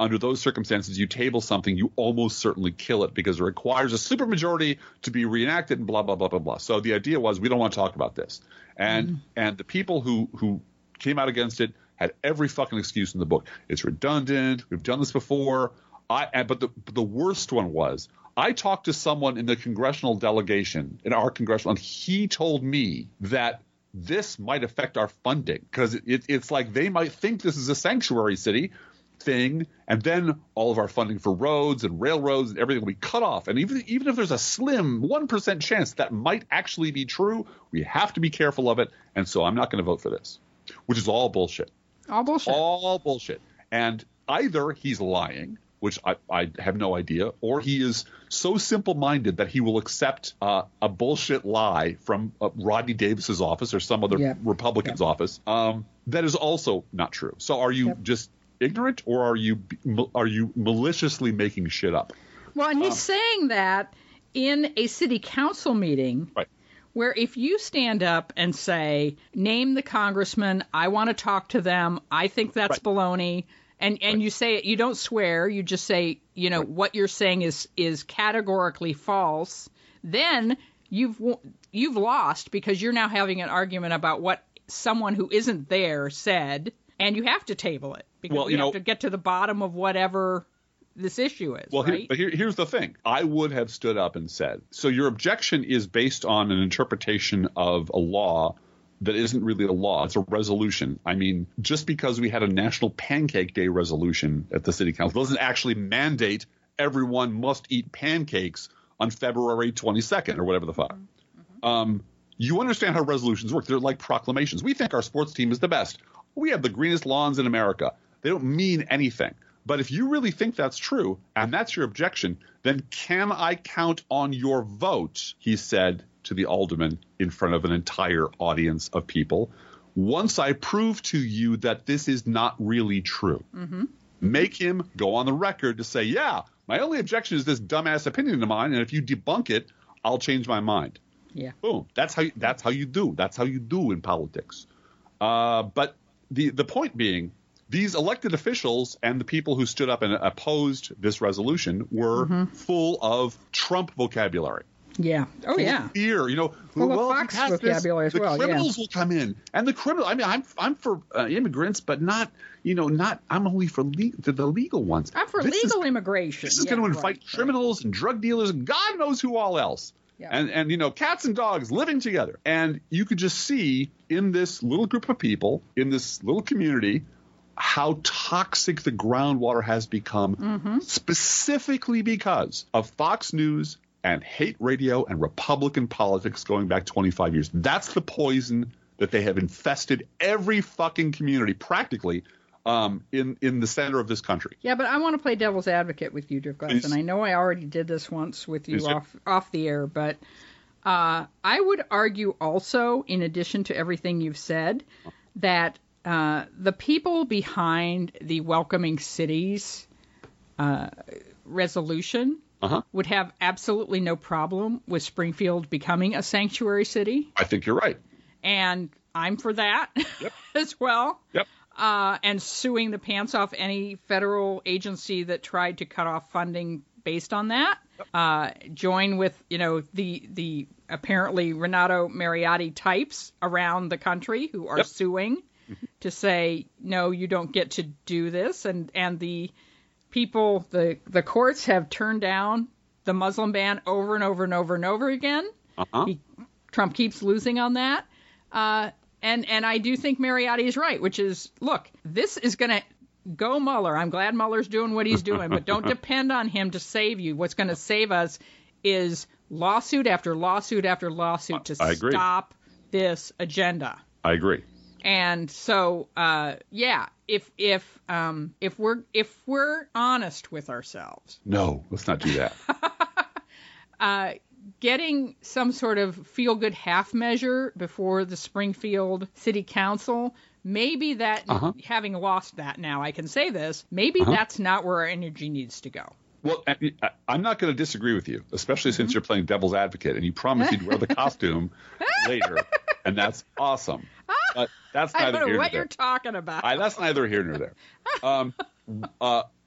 A: under those circumstances, you table something, you almost certainly kill it because it requires a supermajority to be reenacted and blah, blah, blah, blah, blah. So the idea was we don't want to talk about this. And mm-hmm. and the people who, who came out against it had every fucking excuse in the book. It's redundant. We've done this before. I and, But the, but the worst one was I talked to someone in the congressional delegation, in our congressional, and he told me that this might affect our funding because it, it, it's like they might think this is a sanctuary city thing, and then all of our funding for roads and railroads and everything will be cut off. And even even if there's a slim one percent chance that might actually be true, we have to be careful of it. And so I'm not going to vote for this, which is all bullshit.
B: All bullshit.
A: All bullshit. And either he's lying, which I, I have no idea, or he is so simple-minded that he will accept uh, a bullshit lie from uh, Rodney Davis's office or some other yep. Republican's yep. office um, that is also not true. So are you yep. just ignorant, or are you are you maliciously making shit up?
B: Well, and he's um, saying that in a city council meeting,
A: right.
B: where if you stand up and say, name the congressman, I want to talk to them, I think that's right. baloney, and, and right. you say it, you don't swear, you just say, you know, right. what you're saying is is categorically false, then you've you've lost because you're now having an argument about what someone who isn't there said, and you have to table it. Because well, you, you have know, to get to the bottom of whatever this issue is,
A: well,
B: right?
A: Here, but here, here's the thing. I would have stood up and said, so your objection is based on an interpretation of a law that isn't really a law. It's a resolution. I mean, just because we had a National Pancake Day resolution at the City Council doesn't actually mandate everyone must eat pancakes on February twenty-second or whatever the fuck. Mm-hmm. Um, you understand how resolutions work. They're like proclamations. We think our sports team is the best. We have the greenest lawns in America. They don't mean anything. But if you really think that's true, and that's your objection, then can I count on your vote, he said to the alderman in front of an entire audience of people, once I prove to you that this is not really true. Mm-hmm. Make him go on the record to say, yeah, my only objection is this dumbass opinion of mine, and if you debunk it, I'll change my mind.
B: Yeah.
A: Boom. That's how you, that's how you do. That's how you do in politics. Uh, but the the point being, these elected officials and the people who stood up and opposed this resolution were mm-hmm. full of Trump vocabulary.
B: Yeah. Oh,
A: full
B: yeah.
A: Of fear. You know,
B: full
A: well,
B: of Fox vocabulary
A: this,
B: as well.
A: The criminals
B: yeah.
A: will come in, and the criminal. I mean, I'm I'm for uh, immigrants, but not. You know, not. I'm only for, le- for the legal ones.
B: I'm for
A: this
B: legal
A: is,
B: immigration.
A: This is
B: yeah,
A: going to
B: right,
A: invite
B: right.
A: criminals and drug dealers and God knows who all else. Yeah. And and you know, cats and dogs living together. And you could just see in this little group of people, in this little community, how toxic the groundwater has become, mm-hmm. specifically because of Fox News and hate radio and Republican politics going back twenty-five years. That's the poison that they have infested every fucking community, practically, um, in, in the center of this country.
B: Yeah, but I want to play devil's advocate with you, Jeff Glass, and I know I already did this once with you off, off the air, but uh, I would argue also, in addition to everything you've said, that uh, the people behind the Welcoming Cities uh, resolution uh-huh. would have absolutely no problem with Springfield becoming a sanctuary city.
A: I think you're right.
B: And I'm for that
A: yep.
B: as well.
A: Yep.
B: Uh, and suing the pants off any federal agency that tried to cut off funding based on that. Yep. Uh, join with, you know, the the apparently Renato Mariotti types around the country who are yep. suing mm-hmm. to say, no, you don't get to do this. And, and the people, the, the courts have turned down the Muslim ban over and over and over and over again. Uh-huh. He, Trump keeps losing on that. Uh, and, and I do think Mariotti is right, which is, look, this is going to go Mueller. I'm glad Mueller's doing what he's doing, but don't depend on him to save you. What's going to save us is lawsuit after lawsuit after lawsuit to stop this agenda.
A: I agree.
B: And so, uh, yeah, if if um, if we're if we're honest with ourselves,
A: no, let's not do that.
B: uh, getting some sort of feel-good half measure before the Springfield City Council, maybe that, uh-huh. having lost that now, I can say this, maybe uh-huh. that's not where our energy needs to go.
A: Well, I'm not going to disagree with you, especially mm-hmm. since you're playing devil's advocate, and you promised you'd wear the costume later, and that's awesome. But that's neither
B: I don't know
A: here
B: what
A: nor there.
B: You're talking about.
A: I, that's neither here nor there. Um, uh,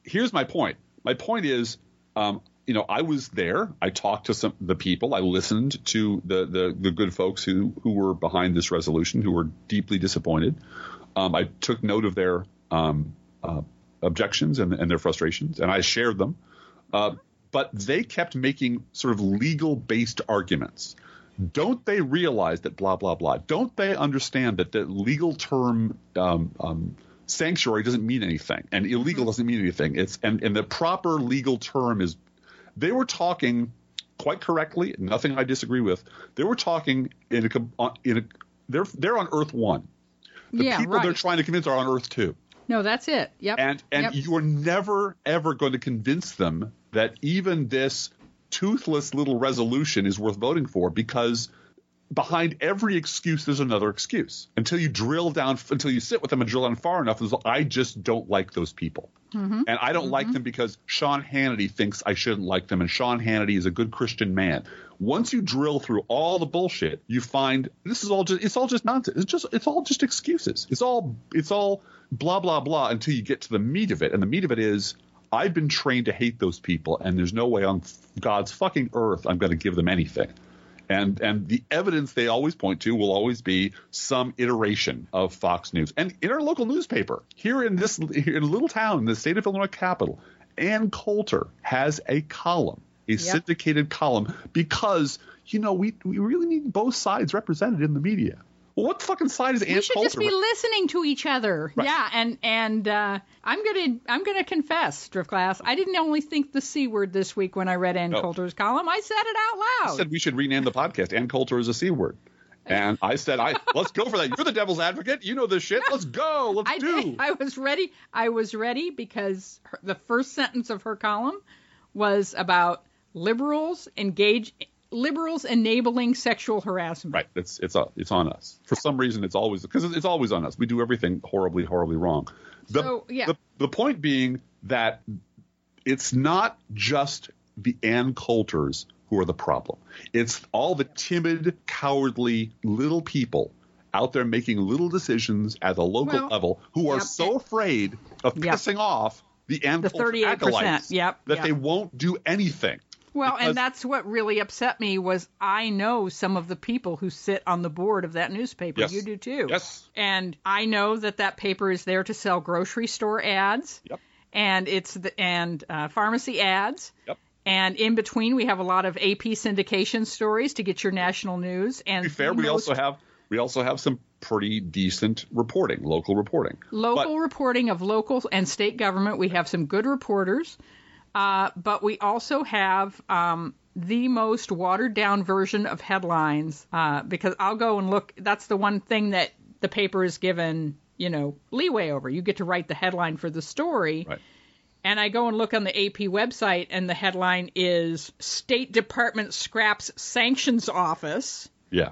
A: here's my point. My point is, um, you know, I was there. I talked to some the people. I listened to the the, the good folks who, who were behind this resolution, who were deeply disappointed. Um, I took note of their um, uh, objections and, and their frustrations, and I shared them. Uh, but they kept making sort of legal-based arguments. Don't they realize that blah, blah, blah? Don't they understand that the legal term um, um, sanctuary doesn't mean anything, and illegal doesn't mean anything? It's and, and the proper legal term is – they were talking quite correctly, nothing I disagree with. They were talking in a – in a they're, they're on Earth one. The
B: yeah,
A: people
B: right.
A: they're trying to convince are on Earth two.
B: No, that's it. Yep.
A: And and
B: yep.
A: you are never, ever going to convince them that even this toothless little resolution is worth voting for, because behind every excuse, there's another excuse. Until you drill down, until you sit with them and drill down far enough, there's, I just don't like those people. Mm-hmm. And I don't mm-hmm. like them because Sean Hannity thinks I shouldn't like them, and Sean Hannity is a good Christian man. Once you drill through all the bullshit, you find this is all just it's all just nonsense. It's just it's all just excuses. It's all it's all blah blah blah until you get to the meat of it. And the meat of it is, I've been trained to hate those people, and there's no way on God's fucking earth I'm going to give them anything. And and the evidence they always point to will always be some iteration of Fox News. And in our local newspaper here in this here in a little town in the state of Illinois capital, Ann Coulter has a column. A yep. syndicated column, because, you know, we we really need both sides represented in the media. Well, what fucking side is Ann Coulter?
B: We should just be listening to each other. Right. Yeah, and and uh, I'm gonna I'm gonna confess, Driftglass, I didn't only think the C word this week when I read Ann no. Coulter's column. I said it out loud.
A: I said we should rename the podcast. Ann Coulter is a C word. And I said, I let's go for that. You're the devil's advocate. You know this shit. Let's go. Let's
B: I,
A: do.
B: I was ready. I was ready because her, the first sentence of her column was about liberals engage liberals enabling sexual harassment.
A: Right. It's it's uh, it's on us. For some reason, it's always because it's always on us. We do everything horribly, horribly wrong. The,
B: so, yeah.
A: the, the point being that it's not just the Ann Coulters who are the problem. It's all the timid, cowardly little people out there making little decisions at the local
B: well,
A: level who are
B: yep.
A: so afraid of
B: yep.
A: pissing off the Ann
B: the
A: Coulter acolytes
B: yep,
A: that
B: yep.
A: they won't do anything.
B: Well,
A: because,
B: and that's what really upset me was I know some of the people who sit on the board of that newspaper.
A: Yes.
B: You do too.
A: Yes.
B: And I know that that paper is there to sell grocery store ads.
A: Yep.
B: And it's the and uh, pharmacy ads.
A: Yep.
B: And in between, we have a lot of A P syndication stories to get your national news. And
A: to be fair, we most, also have we also have some pretty decent reporting, local reporting.
B: Local
A: but,
B: reporting of local and state government. We have some good reporters. Uh, but we also have um, the most watered-down version of headlines uh, because I'll go and look. That's the one thing that the paper is given, you know, leeway over. You get to write the headline for the story.
A: Right.
B: And I go and look on the A P website, and the headline is State Department Scraps Sanctions Office.
A: Yeah.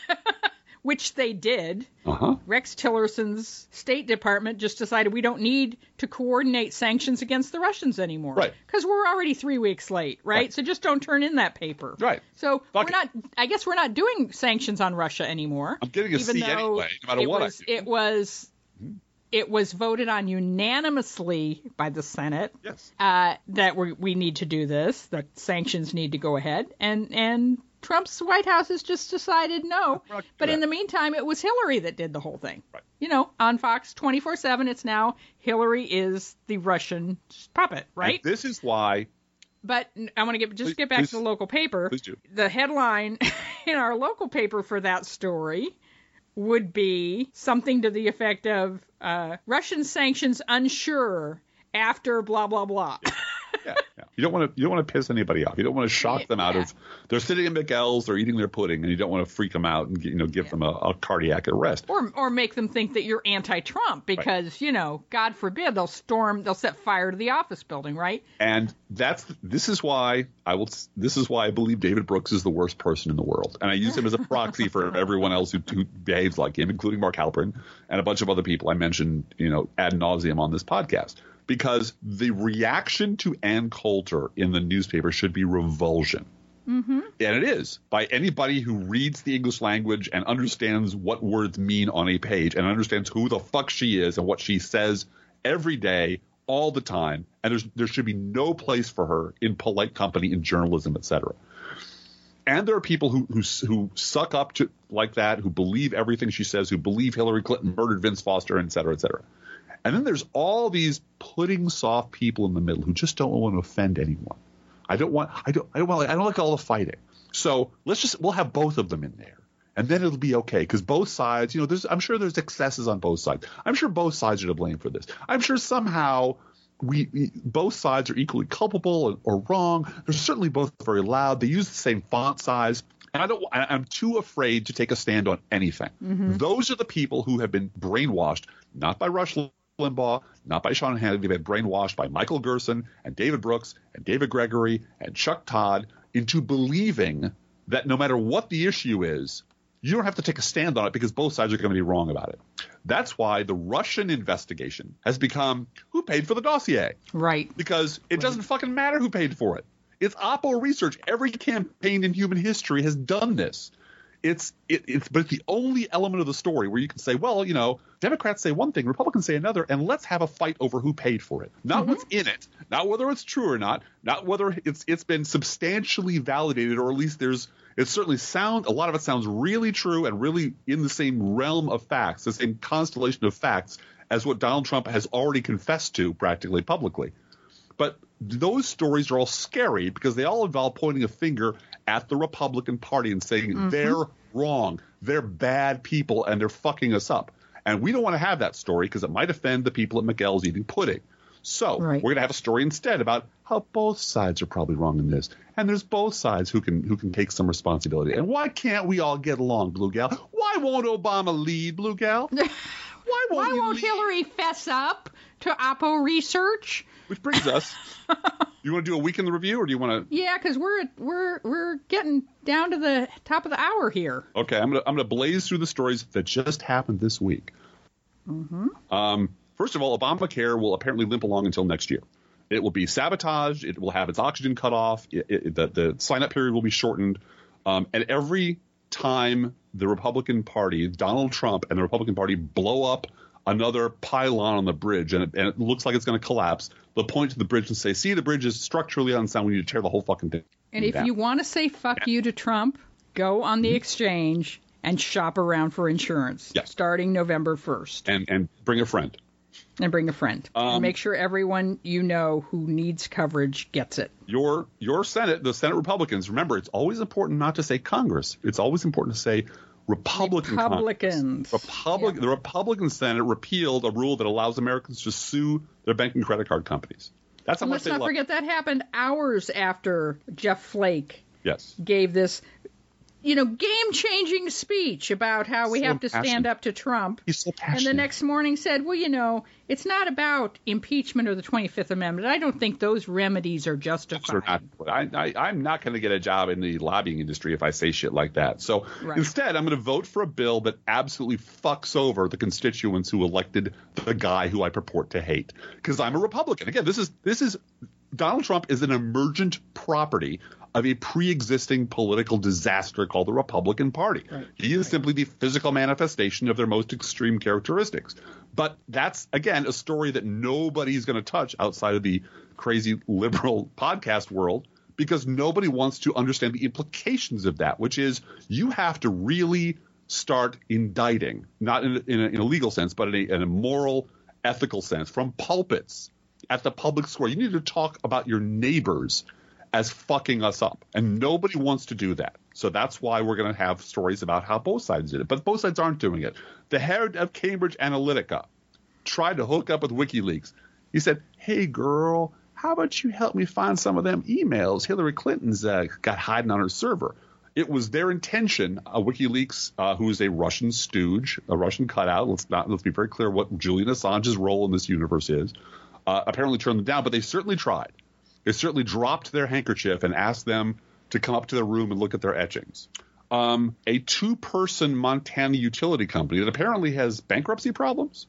B: Which they did.
A: Uh-huh.
B: Rex Tillerson's State Department just decided we don't need to coordinate sanctions against the Russians anymore.
A: Right.
B: Because we're already three weeks late, right?
A: right?
B: So just don't turn in that paper.
A: Right.
B: So
A: Fuck
B: we're
A: it.
B: not, I guess we're not doing sanctions on Russia anymore.
A: I'm getting a
B: even
A: C
B: though
A: anyway, no matter
B: it
A: what
B: was,
A: I do.
B: It was, it was voted on unanimously by the Senate.
A: Yes.
B: Uh, that we we need to do this, that sanctions need to go ahead. And, and, Trump's White House has just decided no. But in the meantime, it was Hillary that did the whole thing.
A: Right.
B: You know, on Fox twenty-four seven, it's now Hillary is the Russian puppet, right?
A: And this is why.
B: But I want to get just
A: please,
B: get back
A: please,
B: to the local paper.
A: Please do.
B: The headline in our local paper for that story would be something to the effect of uh, Russian sanctions unsure after blah, blah, blah.
A: Yeah. Yeah, yeah. You don't want to. You don't want to piss anybody off. You don't want to shock them out
B: yeah.
A: of. They're sitting in McGell's. They're eating their pudding, and you don't want to freak them out and you know give yeah. them a, a cardiac arrest.
B: Or or make them think that you're anti-Trump because right. you know, God forbid, they'll storm. They'll set fire to the office building, right?
A: And that's this is why I will. This is why I believe David Brooks is the worst person in the world, and I use him as a proxy for everyone else who, who behaves like him, including Mark Halperin and a bunch of other people I mentioned, you know, ad nauseum on this podcast. Because the reaction to Ann Coulter in the newspaper should be revulsion. Mm-hmm. And it is, by anybody who reads the English language and understands what words mean on a page and understands who the fuck she is and what she says every day all the time, and there's there should be no place for her in polite company, in journalism, et cetera. And there are people who, who who suck up to like that, who believe everything she says, who believe Hillary Clinton murdered Vince Foster, et cetera, et cetera. And then there's all these pudding soft people in the middle who just don't want to offend anyone. I don't want I don't I don't want I don't like all the fighting. So let's just we'll have both of them in there, and then it'll be okay because both sides, you know, there's I'm sure there's excesses on both sides. I'm sure both sides are to blame for this. I'm sure somehow we, we both sides are equally culpable or, or wrong. They're certainly both very loud. They use the same font size. And I don't, I'm too afraid to take a stand on anything. Mm-hmm. Those are the people who have been brainwashed, not by Rush Limbaugh, not by Sean Hannity. They've been brainwashed by Michael Gerson and David Brooks and David Gregory and Chuck Todd into believing that no matter what the issue is, you don't have to take a stand on it because both sides are going to be wrong about it. That's why the Russian investigation has become who paid for the dossier.
B: Right.
A: Because it
B: right.
A: doesn't fucking matter who paid for it. It's Oppo research. Every campaign in human history has done this. It's it, it's but it's the only element of the story where you can say, well, you know, Democrats say one thing, Republicans say another, and let's have a fight over who paid for it. Not mm-hmm. what's in it, not whether it's true or not, not whether it's it's been substantially validated, or at least there's it certainly sound a lot of it sounds really true and really in the same realm of facts, the same constellation of facts as what Donald Trump has already confessed to practically publicly. But those stories are all scary because they all involve pointing a finger at the Republican Party and saying mm-hmm. they're wrong, they're bad people, and they're fucking us up. And we don't want to have that story because it might offend the people at McGill's eating pudding. So right. we're going to have a story instead about how both sides are probably wrong in this. And there's both sides who can who can take some responsibility. And why can't we all get along, Blue Gal? Why won't Obama lead, Blue Gal? Why won't,
B: why won't
A: lead?
B: Hillary fess up to Oppo research?
A: Which brings us, you want to do a week in the review, or do you want
B: to? Yeah, because we're we're we're getting down to the top of the hour here.
A: Okay, I'm gonna I'm gonna blaze through the stories that just happened this week.
B: Mm-hmm.
A: Um, first of all, Obamacare will apparently limp along until next year. It will be sabotaged. It will have its oxygen cut off. It, it, the the sign up period will be shortened. Um, and every time the Republican Party, Donald Trump and the Republican Party blow up another pylon on the bridge, and it, and it looks like it's going to collapse, they'll point to the bridge and say, see, the bridge is structurally unsound. We need to tear the whole fucking thing
B: And if
A: down.
B: you want to say fuck you to Trump, go on the mm-hmm. exchange and shop around for insurance
A: yeah.
B: starting November first.
A: And and bring a friend.
B: And bring a friend. Um, and make sure everyone you know who needs coverage gets it.
A: Your your Senate, the Senate Republicans, remember, it's always important not to say Congress. It's always important to say Republican
B: Republicans.
A: Republic, yeah. The Republican Senate repealed a rule that allows Americans to sue their bank and credit card companies. That's how
B: and
A: much
B: let's
A: they
B: not
A: love.
B: forget that happened hours after Jeff Flake
A: yes.
B: gave this, you know, game-changing speech about how we
A: so
B: have to stand
A: passionate.
B: up to Trump.
A: He's so passionate.
B: And the next morning said, well, you know, it's not about impeachment or the twenty-fifth Amendment. I don't think those remedies are justified.
A: Not, I, I, I'm not going to get a job in the lobbying industry if I say shit like that. So right. instead, I'm going to vote for a bill that absolutely fucks over the constituents who elected the guy who I purport to hate. Because I'm a Republican. Again, this is this is Donald Trump is an emergent property of a pre-existing political disaster called the Republican Party. Right. He is right. simply the physical manifestation of their most extreme characteristics. But that's, again, a story that nobody's going to touch outside of the crazy liberal podcast world because nobody wants to understand the implications of that, which is you have to really start indicting, not in a, in a, in a legal sense, but in a, in a moral, ethical sense, from pulpits at the public square. You need to talk about your neighbors as fucking us up. And nobody wants to do that. So that's why we're going to have stories about how both sides did it. But both sides aren't doing it. The head of Cambridge Analytica tried to hook up with WikiLeaks. He said, hey, girl, how about you help me find some of them emails Hillary Clinton's uh, got hiding on her server? It was their intention, uh, WikiLeaks, uh, who is a Russian stooge, a Russian cutout. Let's not let's be very clear what Julian Assange's role in this universe is. Uh, apparently turned them down, but they certainly tried. They certainly dropped their handkerchief and asked them to come up to their room and look at their etchings. Um, a two-person Montana utility company that apparently has bankruptcy problems,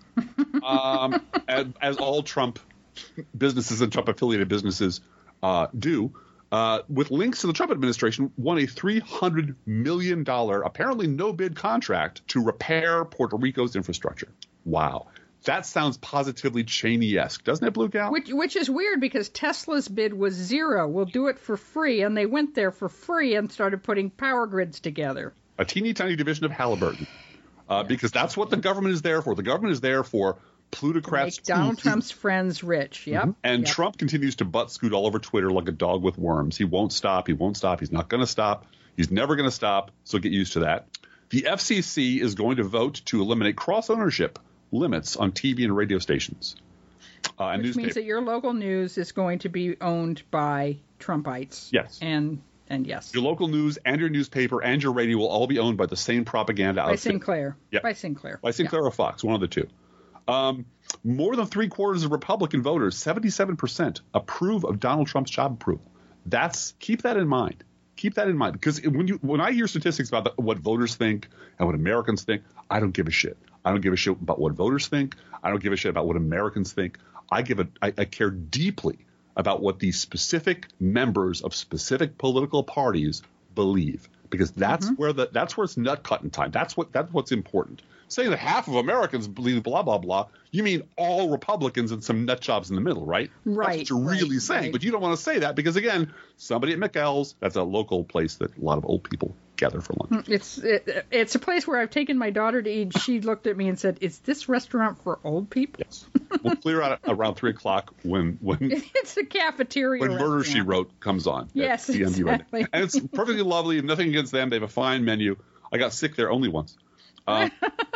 A: um, as, as all Trump businesses and Trump-affiliated businesses uh, do, uh, with links to the Trump administration, won a three hundred million dollars, apparently no-bid contract to repair Puerto Rico's infrastructure. Wow. That sounds positively Cheney-esque, doesn't it, Blue Gal?
B: Which, which is weird because Tesla's bid was zero. We'll do it for free. And they went there for free and started putting power grids together.
A: A teeny tiny division of Halliburton. Uh, yeah. Because that's what the government is there for. The government is there for plutocrats.
B: Make Donald Trump's friends rich. Yep.
A: Mm-hmm. And
B: yep.
A: Trump continues to butt scoot all over Twitter like a dog with worms. He won't stop. He won't stop. He's not going to stop. He's never going to stop. So get used to that. The F C C is going to vote to eliminate cross-ownership limits on T V and radio stations. Uh, and
B: Which
A: newspaper.
B: means that your local news is going to be owned by Trumpites.
A: Yes.
B: And and yes.
A: Your local news and your newspaper and your radio will all be owned by the same propaganda
B: by
A: outfit.
B: Sinclair.
A: Yep.
B: By Sinclair.
A: By Sinclair
B: yeah.
A: or Fox, one of the two. Um, more than three quarters of Republican voters, seventy-seven percent, approve of Donald Trump's job approval. That's keep that in mind. Keep that in mind, because when you when I hear statistics about the, what voters think and what Americans think, I don't give a shit. I don't give a shit about what voters think. I don't give a shit about what Americans think. I give a I, I care deeply about what these specific members of specific political parties believe, because that's mm-hmm. where the that's where it's nut cutting time. That's what that's what's important. Saying that half of Americans believe blah blah blah, you mean all Republicans and some nut jobs in the middle, right?
B: Right.
A: That's what you're really
B: right,
A: saying,
B: right.
A: but you don't want to say that because again, somebody at McEl's, that's a local place that a lot of old people gather for lunch.
B: It's it, it's a place where I've taken my daughter to eat. She looked at me and said, "Is this restaurant for old people?"
A: Yes. We'll clear out around three o'clock when when
B: it's a cafeteria.
A: when Murder
B: restaurant.
A: She Wrote comes on.
B: Yes,
A: at
B: exactly.
A: And it's perfectly lovely. Nothing against them. They have a fine menu. I got sick there only once. Um,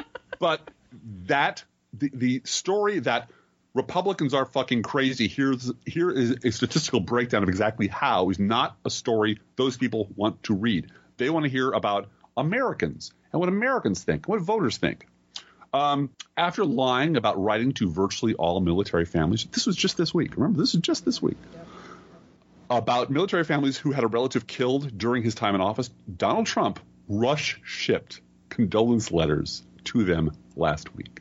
A: but that the the story that Republicans are fucking crazy. Here's here is a statistical breakdown of exactly how is not a story those people want to read. They want to hear about Americans and what Americans think, what voters think. Um, after lying about writing to virtually all military families, this was just this week. Remember, this is just this week. Yep. About military families who had a relative killed during his time in office, Donald Trump rush shipped condolence letters to them last week.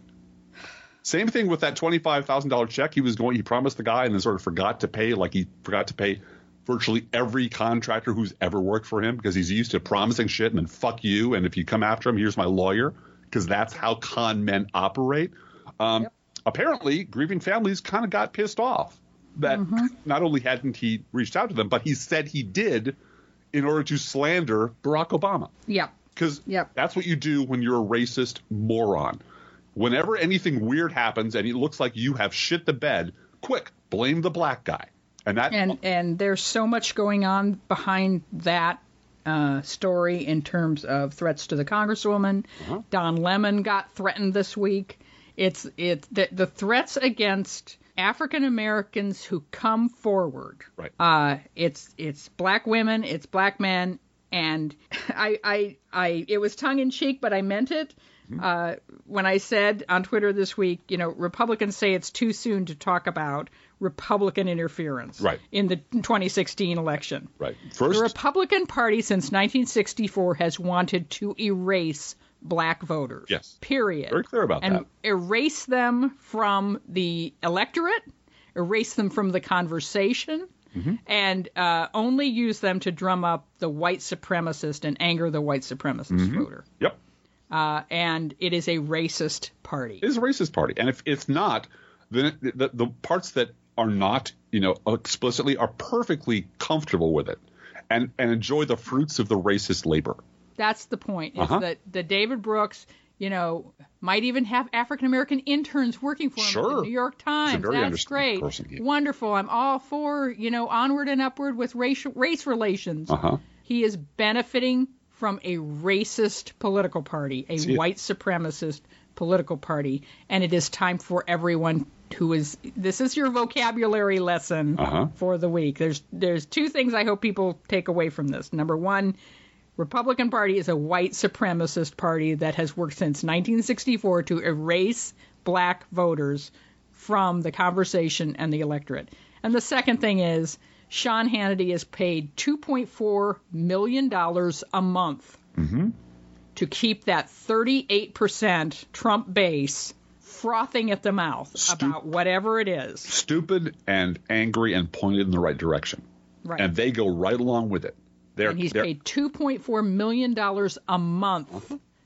A: Same thing with that twenty-five thousand dollars check he was going, he promised the guy and then sort of forgot to pay, like he forgot to pay virtually every contractor who's ever worked for him because he's used to promising shit and then fuck you. And if you come after him, here's my lawyer, because that's how con men operate. Um, yep. Apparently, grieving families kind of got pissed off that mm-hmm. not only hadn't he reached out to them, but he said he did in order to slander Barack Obama.
B: Yeah.
A: Because
B: yep.
A: that's what you do when you're a racist moron. Whenever anything weird happens and it looks like you have shit the bed, quick, blame the black guy. And that
B: and and there's so much going on behind that uh, story in terms of threats to the Congresswoman. Uh-huh. Don Lemon got threatened this week. It's it's the, the threats against African Americans who come forward.
A: Right.
B: Uh, it's it's black women, it's black men, and I I I it was tongue in cheek, but I meant it. Uh, when I said on Twitter this week, you know, Republicans say it's too soon to talk about Republican interference
A: right.
B: in the twenty sixteen election.
A: Right. First,
B: the Republican Party since nineteen sixty-four has wanted to erase black voters.
A: Yes.
B: Period.
A: Very clear about
B: and
A: that.
B: And erase them from the electorate, erase them from the conversation, mm-hmm. and uh, only use them to drum up the white supremacist and anger the white supremacist
A: mm-hmm.
B: voter.
A: Yep.
B: Uh, and it is a racist party.
A: It is a racist party. And if it's not, then the, the, the parts that are not, you know, explicitly are perfectly comfortable with it and, and enjoy the fruits of the racist labor.
B: That's the point. Is
A: uh-huh.
B: that the David Brooks, you know, might even have African-American interns working for him
A: sure.
B: at the New York Times. That's great.
A: Person, yeah.
B: Wonderful. I'm all for, you know, onward and upward with racial race relations.
A: Uh-huh.
B: He is benefiting from a racist political party, a
A: See
B: white supremacist political party, and it is time for everyone who is this is your vocabulary lesson
A: uh-huh.
B: for the week. There's there's two things I hope people take away from this. Number one, Republican Party is a white supremacist party that has worked since nineteen sixty-four to erase black voters from the conversation and the electorate. And the second thing is Sean Hannity is paid two point four million dollars a month
A: mm-hmm.
B: to keep that thirty-eight percent Trump base frothing at the mouth Stu- about whatever it is.
A: Stupid and angry and pointed in the right direction.
B: Right.
A: And they go right along with it. They're,
B: and he's
A: they're,
B: paid two point four million dollars a month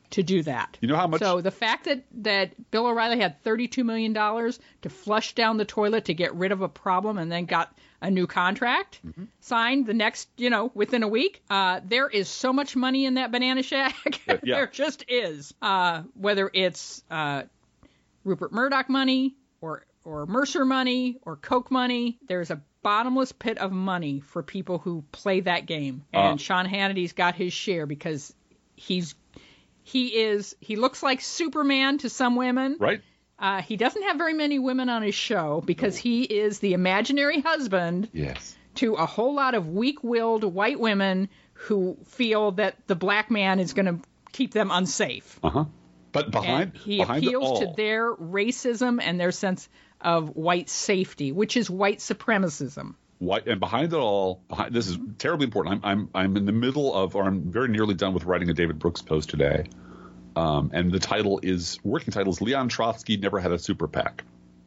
B: to do that.
A: You know how much?
B: So the fact that, that Bill O'Reilly had thirty-two million dollars to flush down the toilet to get rid of a problem and then got a new contract mm-hmm. signed the next, you know, within a week, uh, there is so much money in that banana shack.
A: Yeah, yeah.
B: There just is. Uh, whether it's uh, Rupert Murdoch money or or Mercer money or Koch money, there's a bottomless pit of money for people who play that game. And uh, Sean Hannity's got his share because he's he is he looks like Superman to some women.
A: Right.
B: Uh, he doesn't have very many women on his show because no. he is the imaginary husband
A: yes.
B: to a whole lot of weak-willed white women who feel that the black man is going to keep them unsafe.
A: Uh-huh. But behind,
B: and he
A: behind
B: appeals
A: it all,
B: to their racism and their sense of white safety, which is white supremacism.
A: White, and behind it all, behind, this is terribly important. I'm, I'm, I'm in the middle of, or I'm very nearly done with writing a David Brooks post today. Um, and the title is, working title is Leon Trotsky Never Had a Super PAC.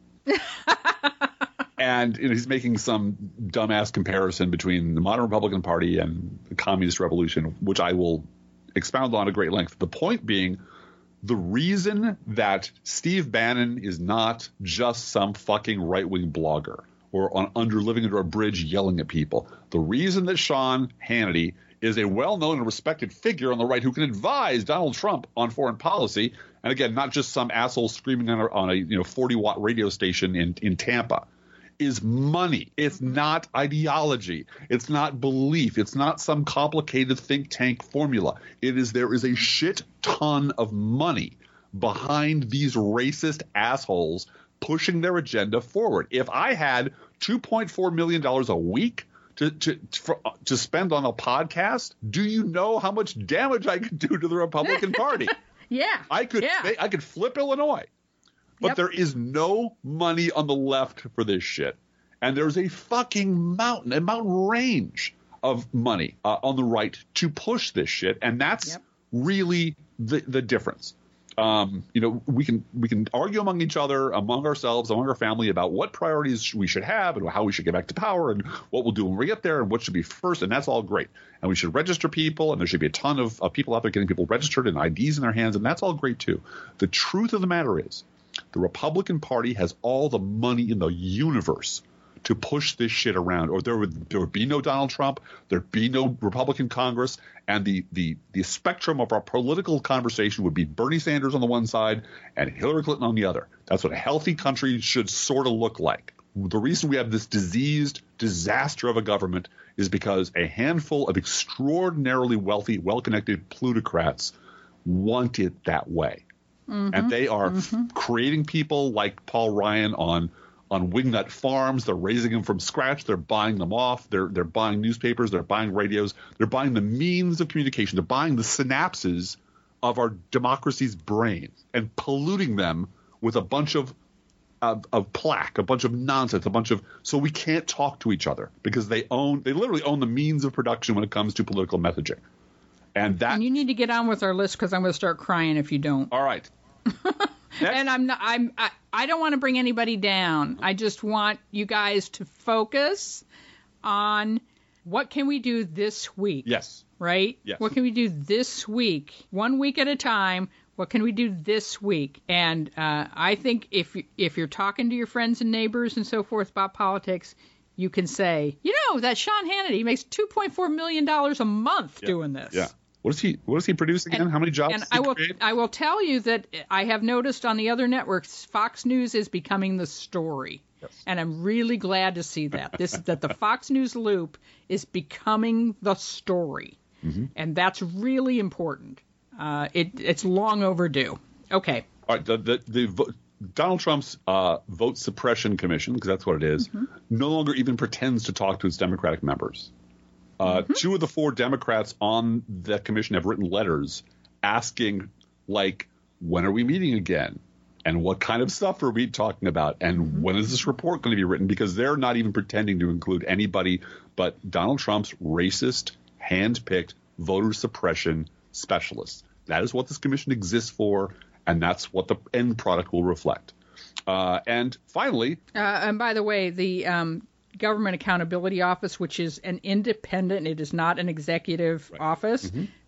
A: And you know, he's making some dumbass comparison between the modern Republican Party and the Communist Revolution, which I will expound on at great length. The point being, the reason that Steve Bannon is not just some fucking right-wing blogger or on under living under a bridge yelling at people, the reason that Sean Hannity is a well-known and respected figure on the right who can advise Donald Trump on foreign policy, and again, not just some asshole screaming on a, on a you know forty watt radio station in, in Tampa, is money. It's not ideology. It's not belief. It's not some complicated think tank formula. It is there is a shit ton of money behind these racist assholes pushing their agenda forward. If I had two point four million dollars a week To, to for, to spend on a podcast, do you know how much damage I could do to the Republican Party?
B: yeah,
A: I could
B: yeah.
A: I could flip Illinois, but
B: yep.
A: there is no money on the left for this shit, and there's a fucking mountain, a mountain range of money uh, on the right to push this shit, and that's
B: yep.
A: really the the difference. Um, you know, we can we can argue among each other, among ourselves, among our family about what priorities we should have and how we should get back to power and what we'll do when we get there and what should be first. And that's all great. And we should register people. And there should be a ton of, of people out there getting people registered and I Ds in their hands. And that's all great, too. The truth of the matter is the Republican Party has all the money in the universe to push this shit around, or there would there would be no Donald Trump, there'd be no Republican Congress, and the the the spectrum of our political conversation would be Bernie Sanders on the one side and Hillary Clinton on the other. That's what a healthy country should sort of look like. The reason we have this diseased disaster of a government is because a handful of extraordinarily wealthy, well-connected plutocrats want it that way. Mm-hmm. And they are mm-hmm. f- creating people like Paul Ryan on on Wingnut Farms. They're raising them from scratch. They're buying them off. They're they're buying newspapers. They're buying radios. They're buying the means of communication. They're buying the synapses of our democracy's brain and polluting them with a bunch of, of of plaque, a bunch of nonsense, a bunch of so we can't talk to each other because they own they literally own the means of production when it comes to political messaging. And that
B: and you need to get on with our list because I'm going to start crying if you don't.
A: All right.
B: And I'm not, I'm, I, I don't want to bring anybody down. I just want you guys to focus on what can we do this week.
A: Yes.
B: Right?
A: Yes.
B: What can we do this week? One week at a time. What can we do this week? And uh, I think if if you're talking to your friends and neighbors and so forth about politics, you can say, you know, that Sean Hannity makes two point four million dollars a month
A: yeah.
B: doing this.
A: Yeah. What is he? What does he produce again?
B: And,
A: How many jobs?
B: And
A: does he
B: I will.
A: create?
B: I will tell you that I have noticed on the other networks, Fox News is becoming the story,
A: yes.
B: and I'm really glad to see that. This that the Fox News loop is becoming the story, mm-hmm. and that's really important. Uh, it it's long overdue. Okay.
A: All right. The the, the vo- Donald Trump's uh, vote suppression commission, because that's what it is, mm-hmm. no longer even pretends to talk to its Democratic members. Uh, mm-hmm. Two of the four Democrats on the commission have written letters asking, like, when are we meeting again? And what kind of stuff are we talking about? And mm-hmm. when is this report going to be written? Because they're not even pretending to include anybody but Donald Trump's racist, hand-picked voter suppression specialists. That is what this commission exists for, and that's what the end product will reflect. Uh, and finally...
B: Uh, and by the way, the... Um Government Accountability Office, which is an independent, it is not an executive right. office. Mm-hmm.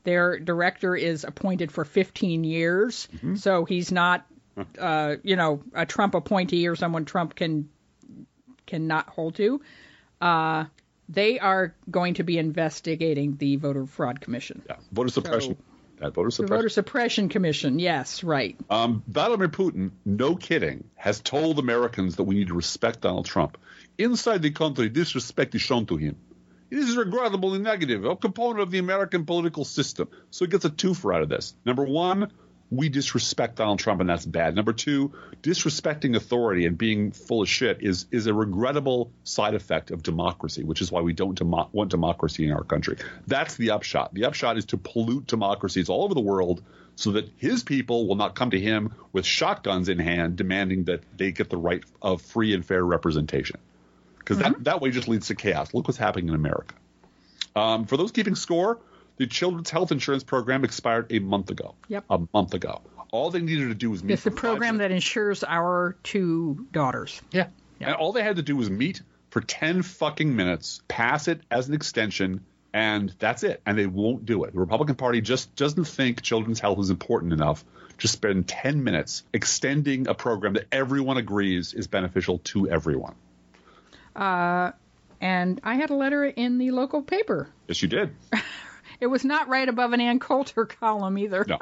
B: Their director is appointed for fifteen years, mm-hmm. so he's not, uh, you know, a Trump appointee or someone Trump can cannot hold to. Uh, they are going to be investigating the Voter Fraud Commission.
A: Yeah, voter suppression.
B: So,
A: that voter suppression.
B: The Voter Suppression Commission, yes, right.
A: Um, Vladimir Putin, no kidding, has told Americans that we need to respect Donald Trump. Inside the country, disrespect is shown to him. It is regrettable and negative, a component of the American political system. So he gets a twofer out of this. Number one, we disrespect Donald Trump, and that's bad. Number two, disrespecting authority and being full of shit is is a regrettable side effect of democracy, which is why we don't demo- want democracy in our country. That's the upshot. The upshot is to pollute democracies all over the world so that his people will not come to him with shotguns in hand demanding that they get the right of free and fair representation. Because mm-hmm. that, that way just leads to chaos. Look what's happening in America. Um, for those keeping score, the Children's Health Insurance Program expired a month ago.
B: Yep.
A: A month ago. All they needed to do was meet.
B: It's the program that insures our two daughters.
A: Yeah.
B: yeah.
A: And all they had to do was meet for ten fucking minutes, pass it as an extension, and that's it. And they won't do it. The Republican Party just doesn't think children's health is important enough to spend ten minutes extending a program that everyone agrees is beneficial to everyone.
B: Uh, and I had a letter in the local paper.
A: Yes, you did.
B: It was not right above an Ann Coulter column either.
A: No.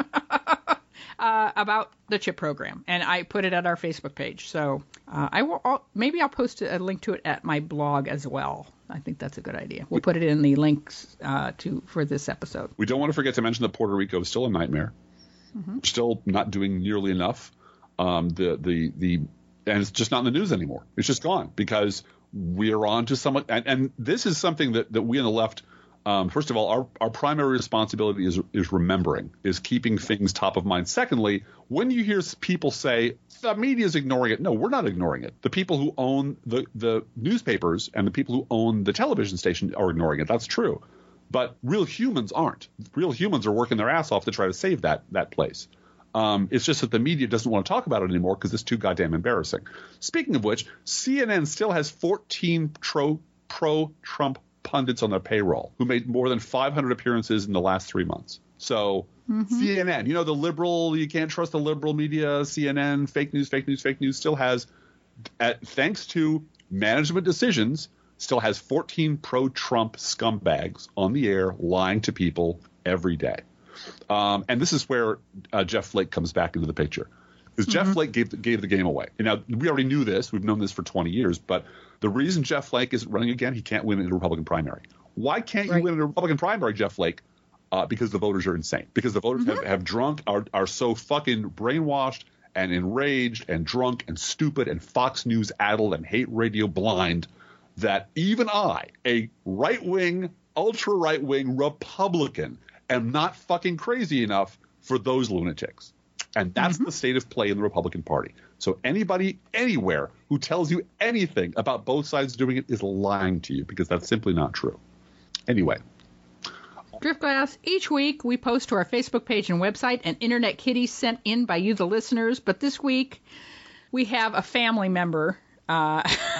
B: uh, about the CHIP program, and I put it at our Facebook page. So uh, I will I'll, maybe I'll post a link to it at my blog as well. I think that's a good idea. We'll put it in the links uh, to for this episode.
A: We don't want to forget to mention that Puerto Rico is still a nightmare. Mm-hmm. We're still not doing nearly enough. Um, the the the and it's just not in the news anymore. It's just gone because we are on to some, and, and this is something that, that we on the left, um, first of all, our, our primary responsibility is is remembering, is keeping things top of mind. Secondly, when you hear people say the media is ignoring it, no, we're not ignoring it. The people who own the, the newspapers and the people who own the television station are ignoring it. That's true. But real humans aren't. Real humans are working their ass off to try to save that that place. Um, it's just that the media doesn't want to talk about it anymore because it's too goddamn embarrassing. Speaking of which, C N N still has fourteen pro, pro-Trump pundits on their payroll who made more than five hundred appearances in the last three months. So mm-hmm. C N N, you know, the liberal, you can't trust the liberal media, C N N, fake news, fake news, fake news, still has, at, thanks to management decisions, still has fourteen pro-Trump scumbags on the air lying to people every day. Um, and this is where uh, Jeff Flake comes back into the picture. Because mm-hmm. Jeff Flake gave, gave the game away. And now, we already knew this. We've known this for twenty years. But the reason Jeff Flake isn't running again, he can't win in a Republican primary. Why can't right. you win in a Republican primary, Jeff Flake? Uh, because the voters are insane. Because the voters mm-hmm. have, have drunk, are, are so fucking brainwashed and enraged and drunk and stupid and Fox News addled and hate radio blind that even I, a right-wing, ultra-right-wing Republican, am not fucking crazy enough for those lunatics. And that's mm-hmm. the state of play in the Republican Party. So anybody anywhere who tells you anything about both sides doing it is lying to you because that's simply not true. Anyway.
B: Driftglass, each week we post to our Facebook page and website an internet kitty sent in by you, the listeners. But this week we have a family member. Uh,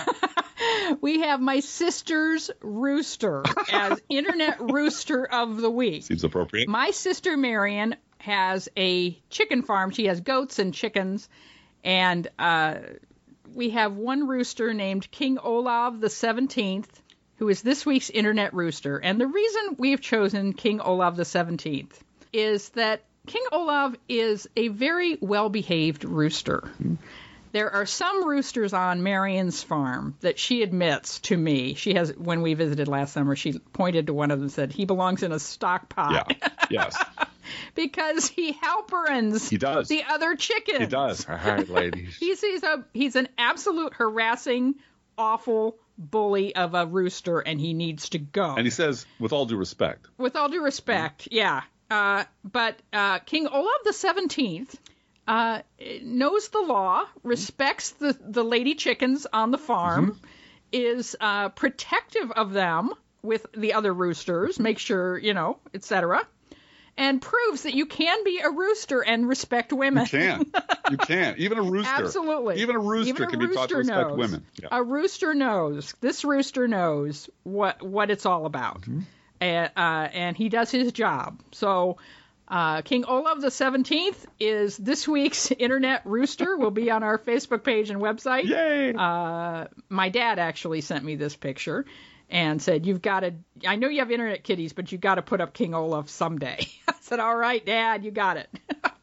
B: we have my sister's rooster as Internet Rooster of the Week.
A: Seems appropriate.
B: My sister Marion has a chicken farm. She has goats and chickens. And uh, we have one rooster named King Olav the seventeenth, who is this week's Internet Rooster. And the reason we've chosen King Olav the seventeenth is that King Olav is a very well-behaved rooster. Mm-hmm. There are some roosters on Marion's farm that she admits to me. She has, when we visited last summer, she pointed to one of them and said, he belongs in a stock pot.
A: Yeah, yes.
B: Because he helperins
A: he does.
B: the other chickens.
A: He does. All right, ladies.
B: he's, he's, a, he's an absolute harassing, awful bully of a rooster, and he needs to go.
A: And he says, with all due respect.
B: With all due respect, mm-hmm. yeah. Uh, but uh, King Olav the seventeenth... Uh, knows the law, respects the, the lady chickens on the farm, mm-hmm. is uh, protective of them with the other roosters, make sure, you know, et cetera, and proves that you can be a rooster and respect women.
A: You can. You can. Even a rooster.
B: Absolutely.
A: Even a rooster Even a can rooster be taught to respect
B: knows.
A: women. Yeah.
B: A rooster knows. This rooster knows what, what it's all about. Mm-hmm. uh, uh, and he does his job. So uh, King Olav the seventeenth is this week's Internet Rooster. Will be on our Facebook page and website.
A: Yay!
B: Uh, my dad actually sent me this picture and said, you've got to, I know you have Internet Kitties, but you got to put up King Olav someday. I said, all right, Dad, you got it.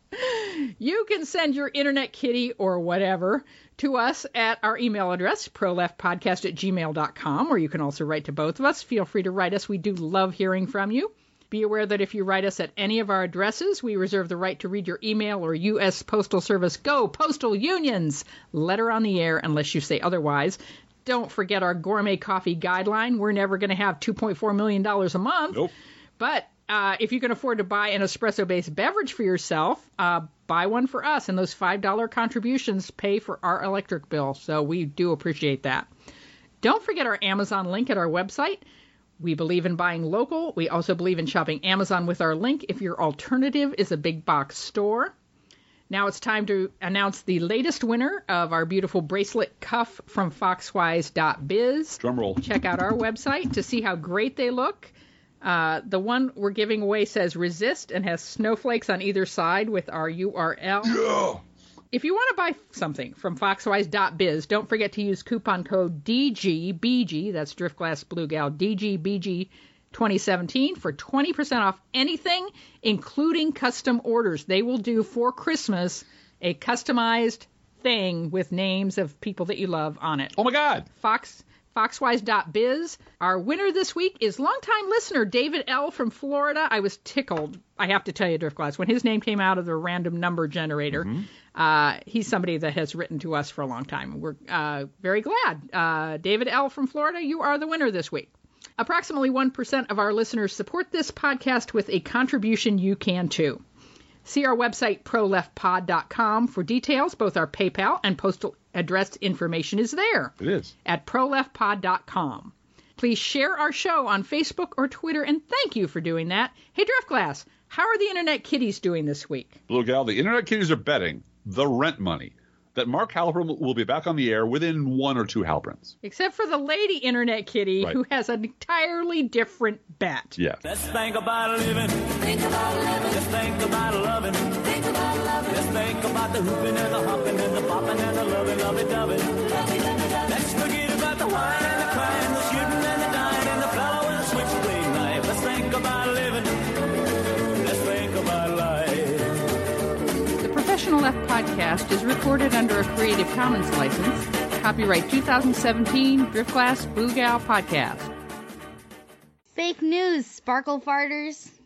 B: You can send your Internet Kitty or whatever to us at our email address, proleftpodcast at gmail dot com, or you can also write to both of us. Feel free to write us. We do love hearing from you. Be aware that if you write us at any of our addresses, we reserve the right to read your email or U S Postal Service. Go, Postal Unions! Letter on the air unless you say otherwise. Don't forget our gourmet coffee guideline. We're never going to have two point four million dollars a month.
A: Nope.
B: But uh, if you can afford to buy an espresso-based beverage for yourself, uh, buy one for us. And those five dollar contributions pay for our electric bill. So we do appreciate that. Don't forget our Amazon link at our website. We believe in buying local. We also believe in shopping Amazon with our link if your alternative is a big box store. Now it's time to announce the latest winner of our beautiful bracelet cuff from foxwise dot biz.
A: Drum roll.
B: Check out our website to see how great they look. Uh, the one we're giving away says resist and has snowflakes on either side with our U R L.
A: Yeah.
B: If you want to buy something from foxwise dot biz, don't forget to use coupon code D G B G, that's Driftglass Blue Gal, D G B G twenty seventeen for twenty percent off anything, including custom orders. They will do for Christmas a customized thing with names of people that you love on it.
A: Oh, my God.
B: Fox, foxwise dot biz. Our winner this week is longtime listener David L. from Florida. I was tickled, I have to tell you, Driftglass, when his name came out of the random number generator. Mm-hmm. Uh, he's somebody that has written to us for a long time. We're uh, very glad. Uh, David L. from Florida, you are the winner this week. Approximately one percent of our listeners support this podcast with a contribution. You can too. See our website, pro left pod dot com, for details. Both our PayPal and postal address information is there.
A: It is.
B: At pro left pod dot com. Please share our show on Facebook or Twitter, and thank you for doing that. Hey, Driftglass, how are the Internet Kitties doing this week?
A: Blue Gal, the Internet Kitties are betting the rent money that Mark Halperin will be back on the air within one or two Halperins.
B: Except for the lady Internet Kitty,
A: right,
B: who has an entirely different bet.
A: Yeah.
C: Let's think about living. Think about living. Let's think about loving. Think about loving. Let's think about the hooping and the hopping and the popping and the loving, loving, loving. Let's forget about the wine and the crying, the shooting and the dying and the fellow and the switchblade knife. Let's think about living. Let's think about life.
B: Professional Left Podcast is recorded under a Creative Commons license. Copyright twenty seventeen, Driftglass Blue Gal Podcast.
D: Fake news, sparkle farters.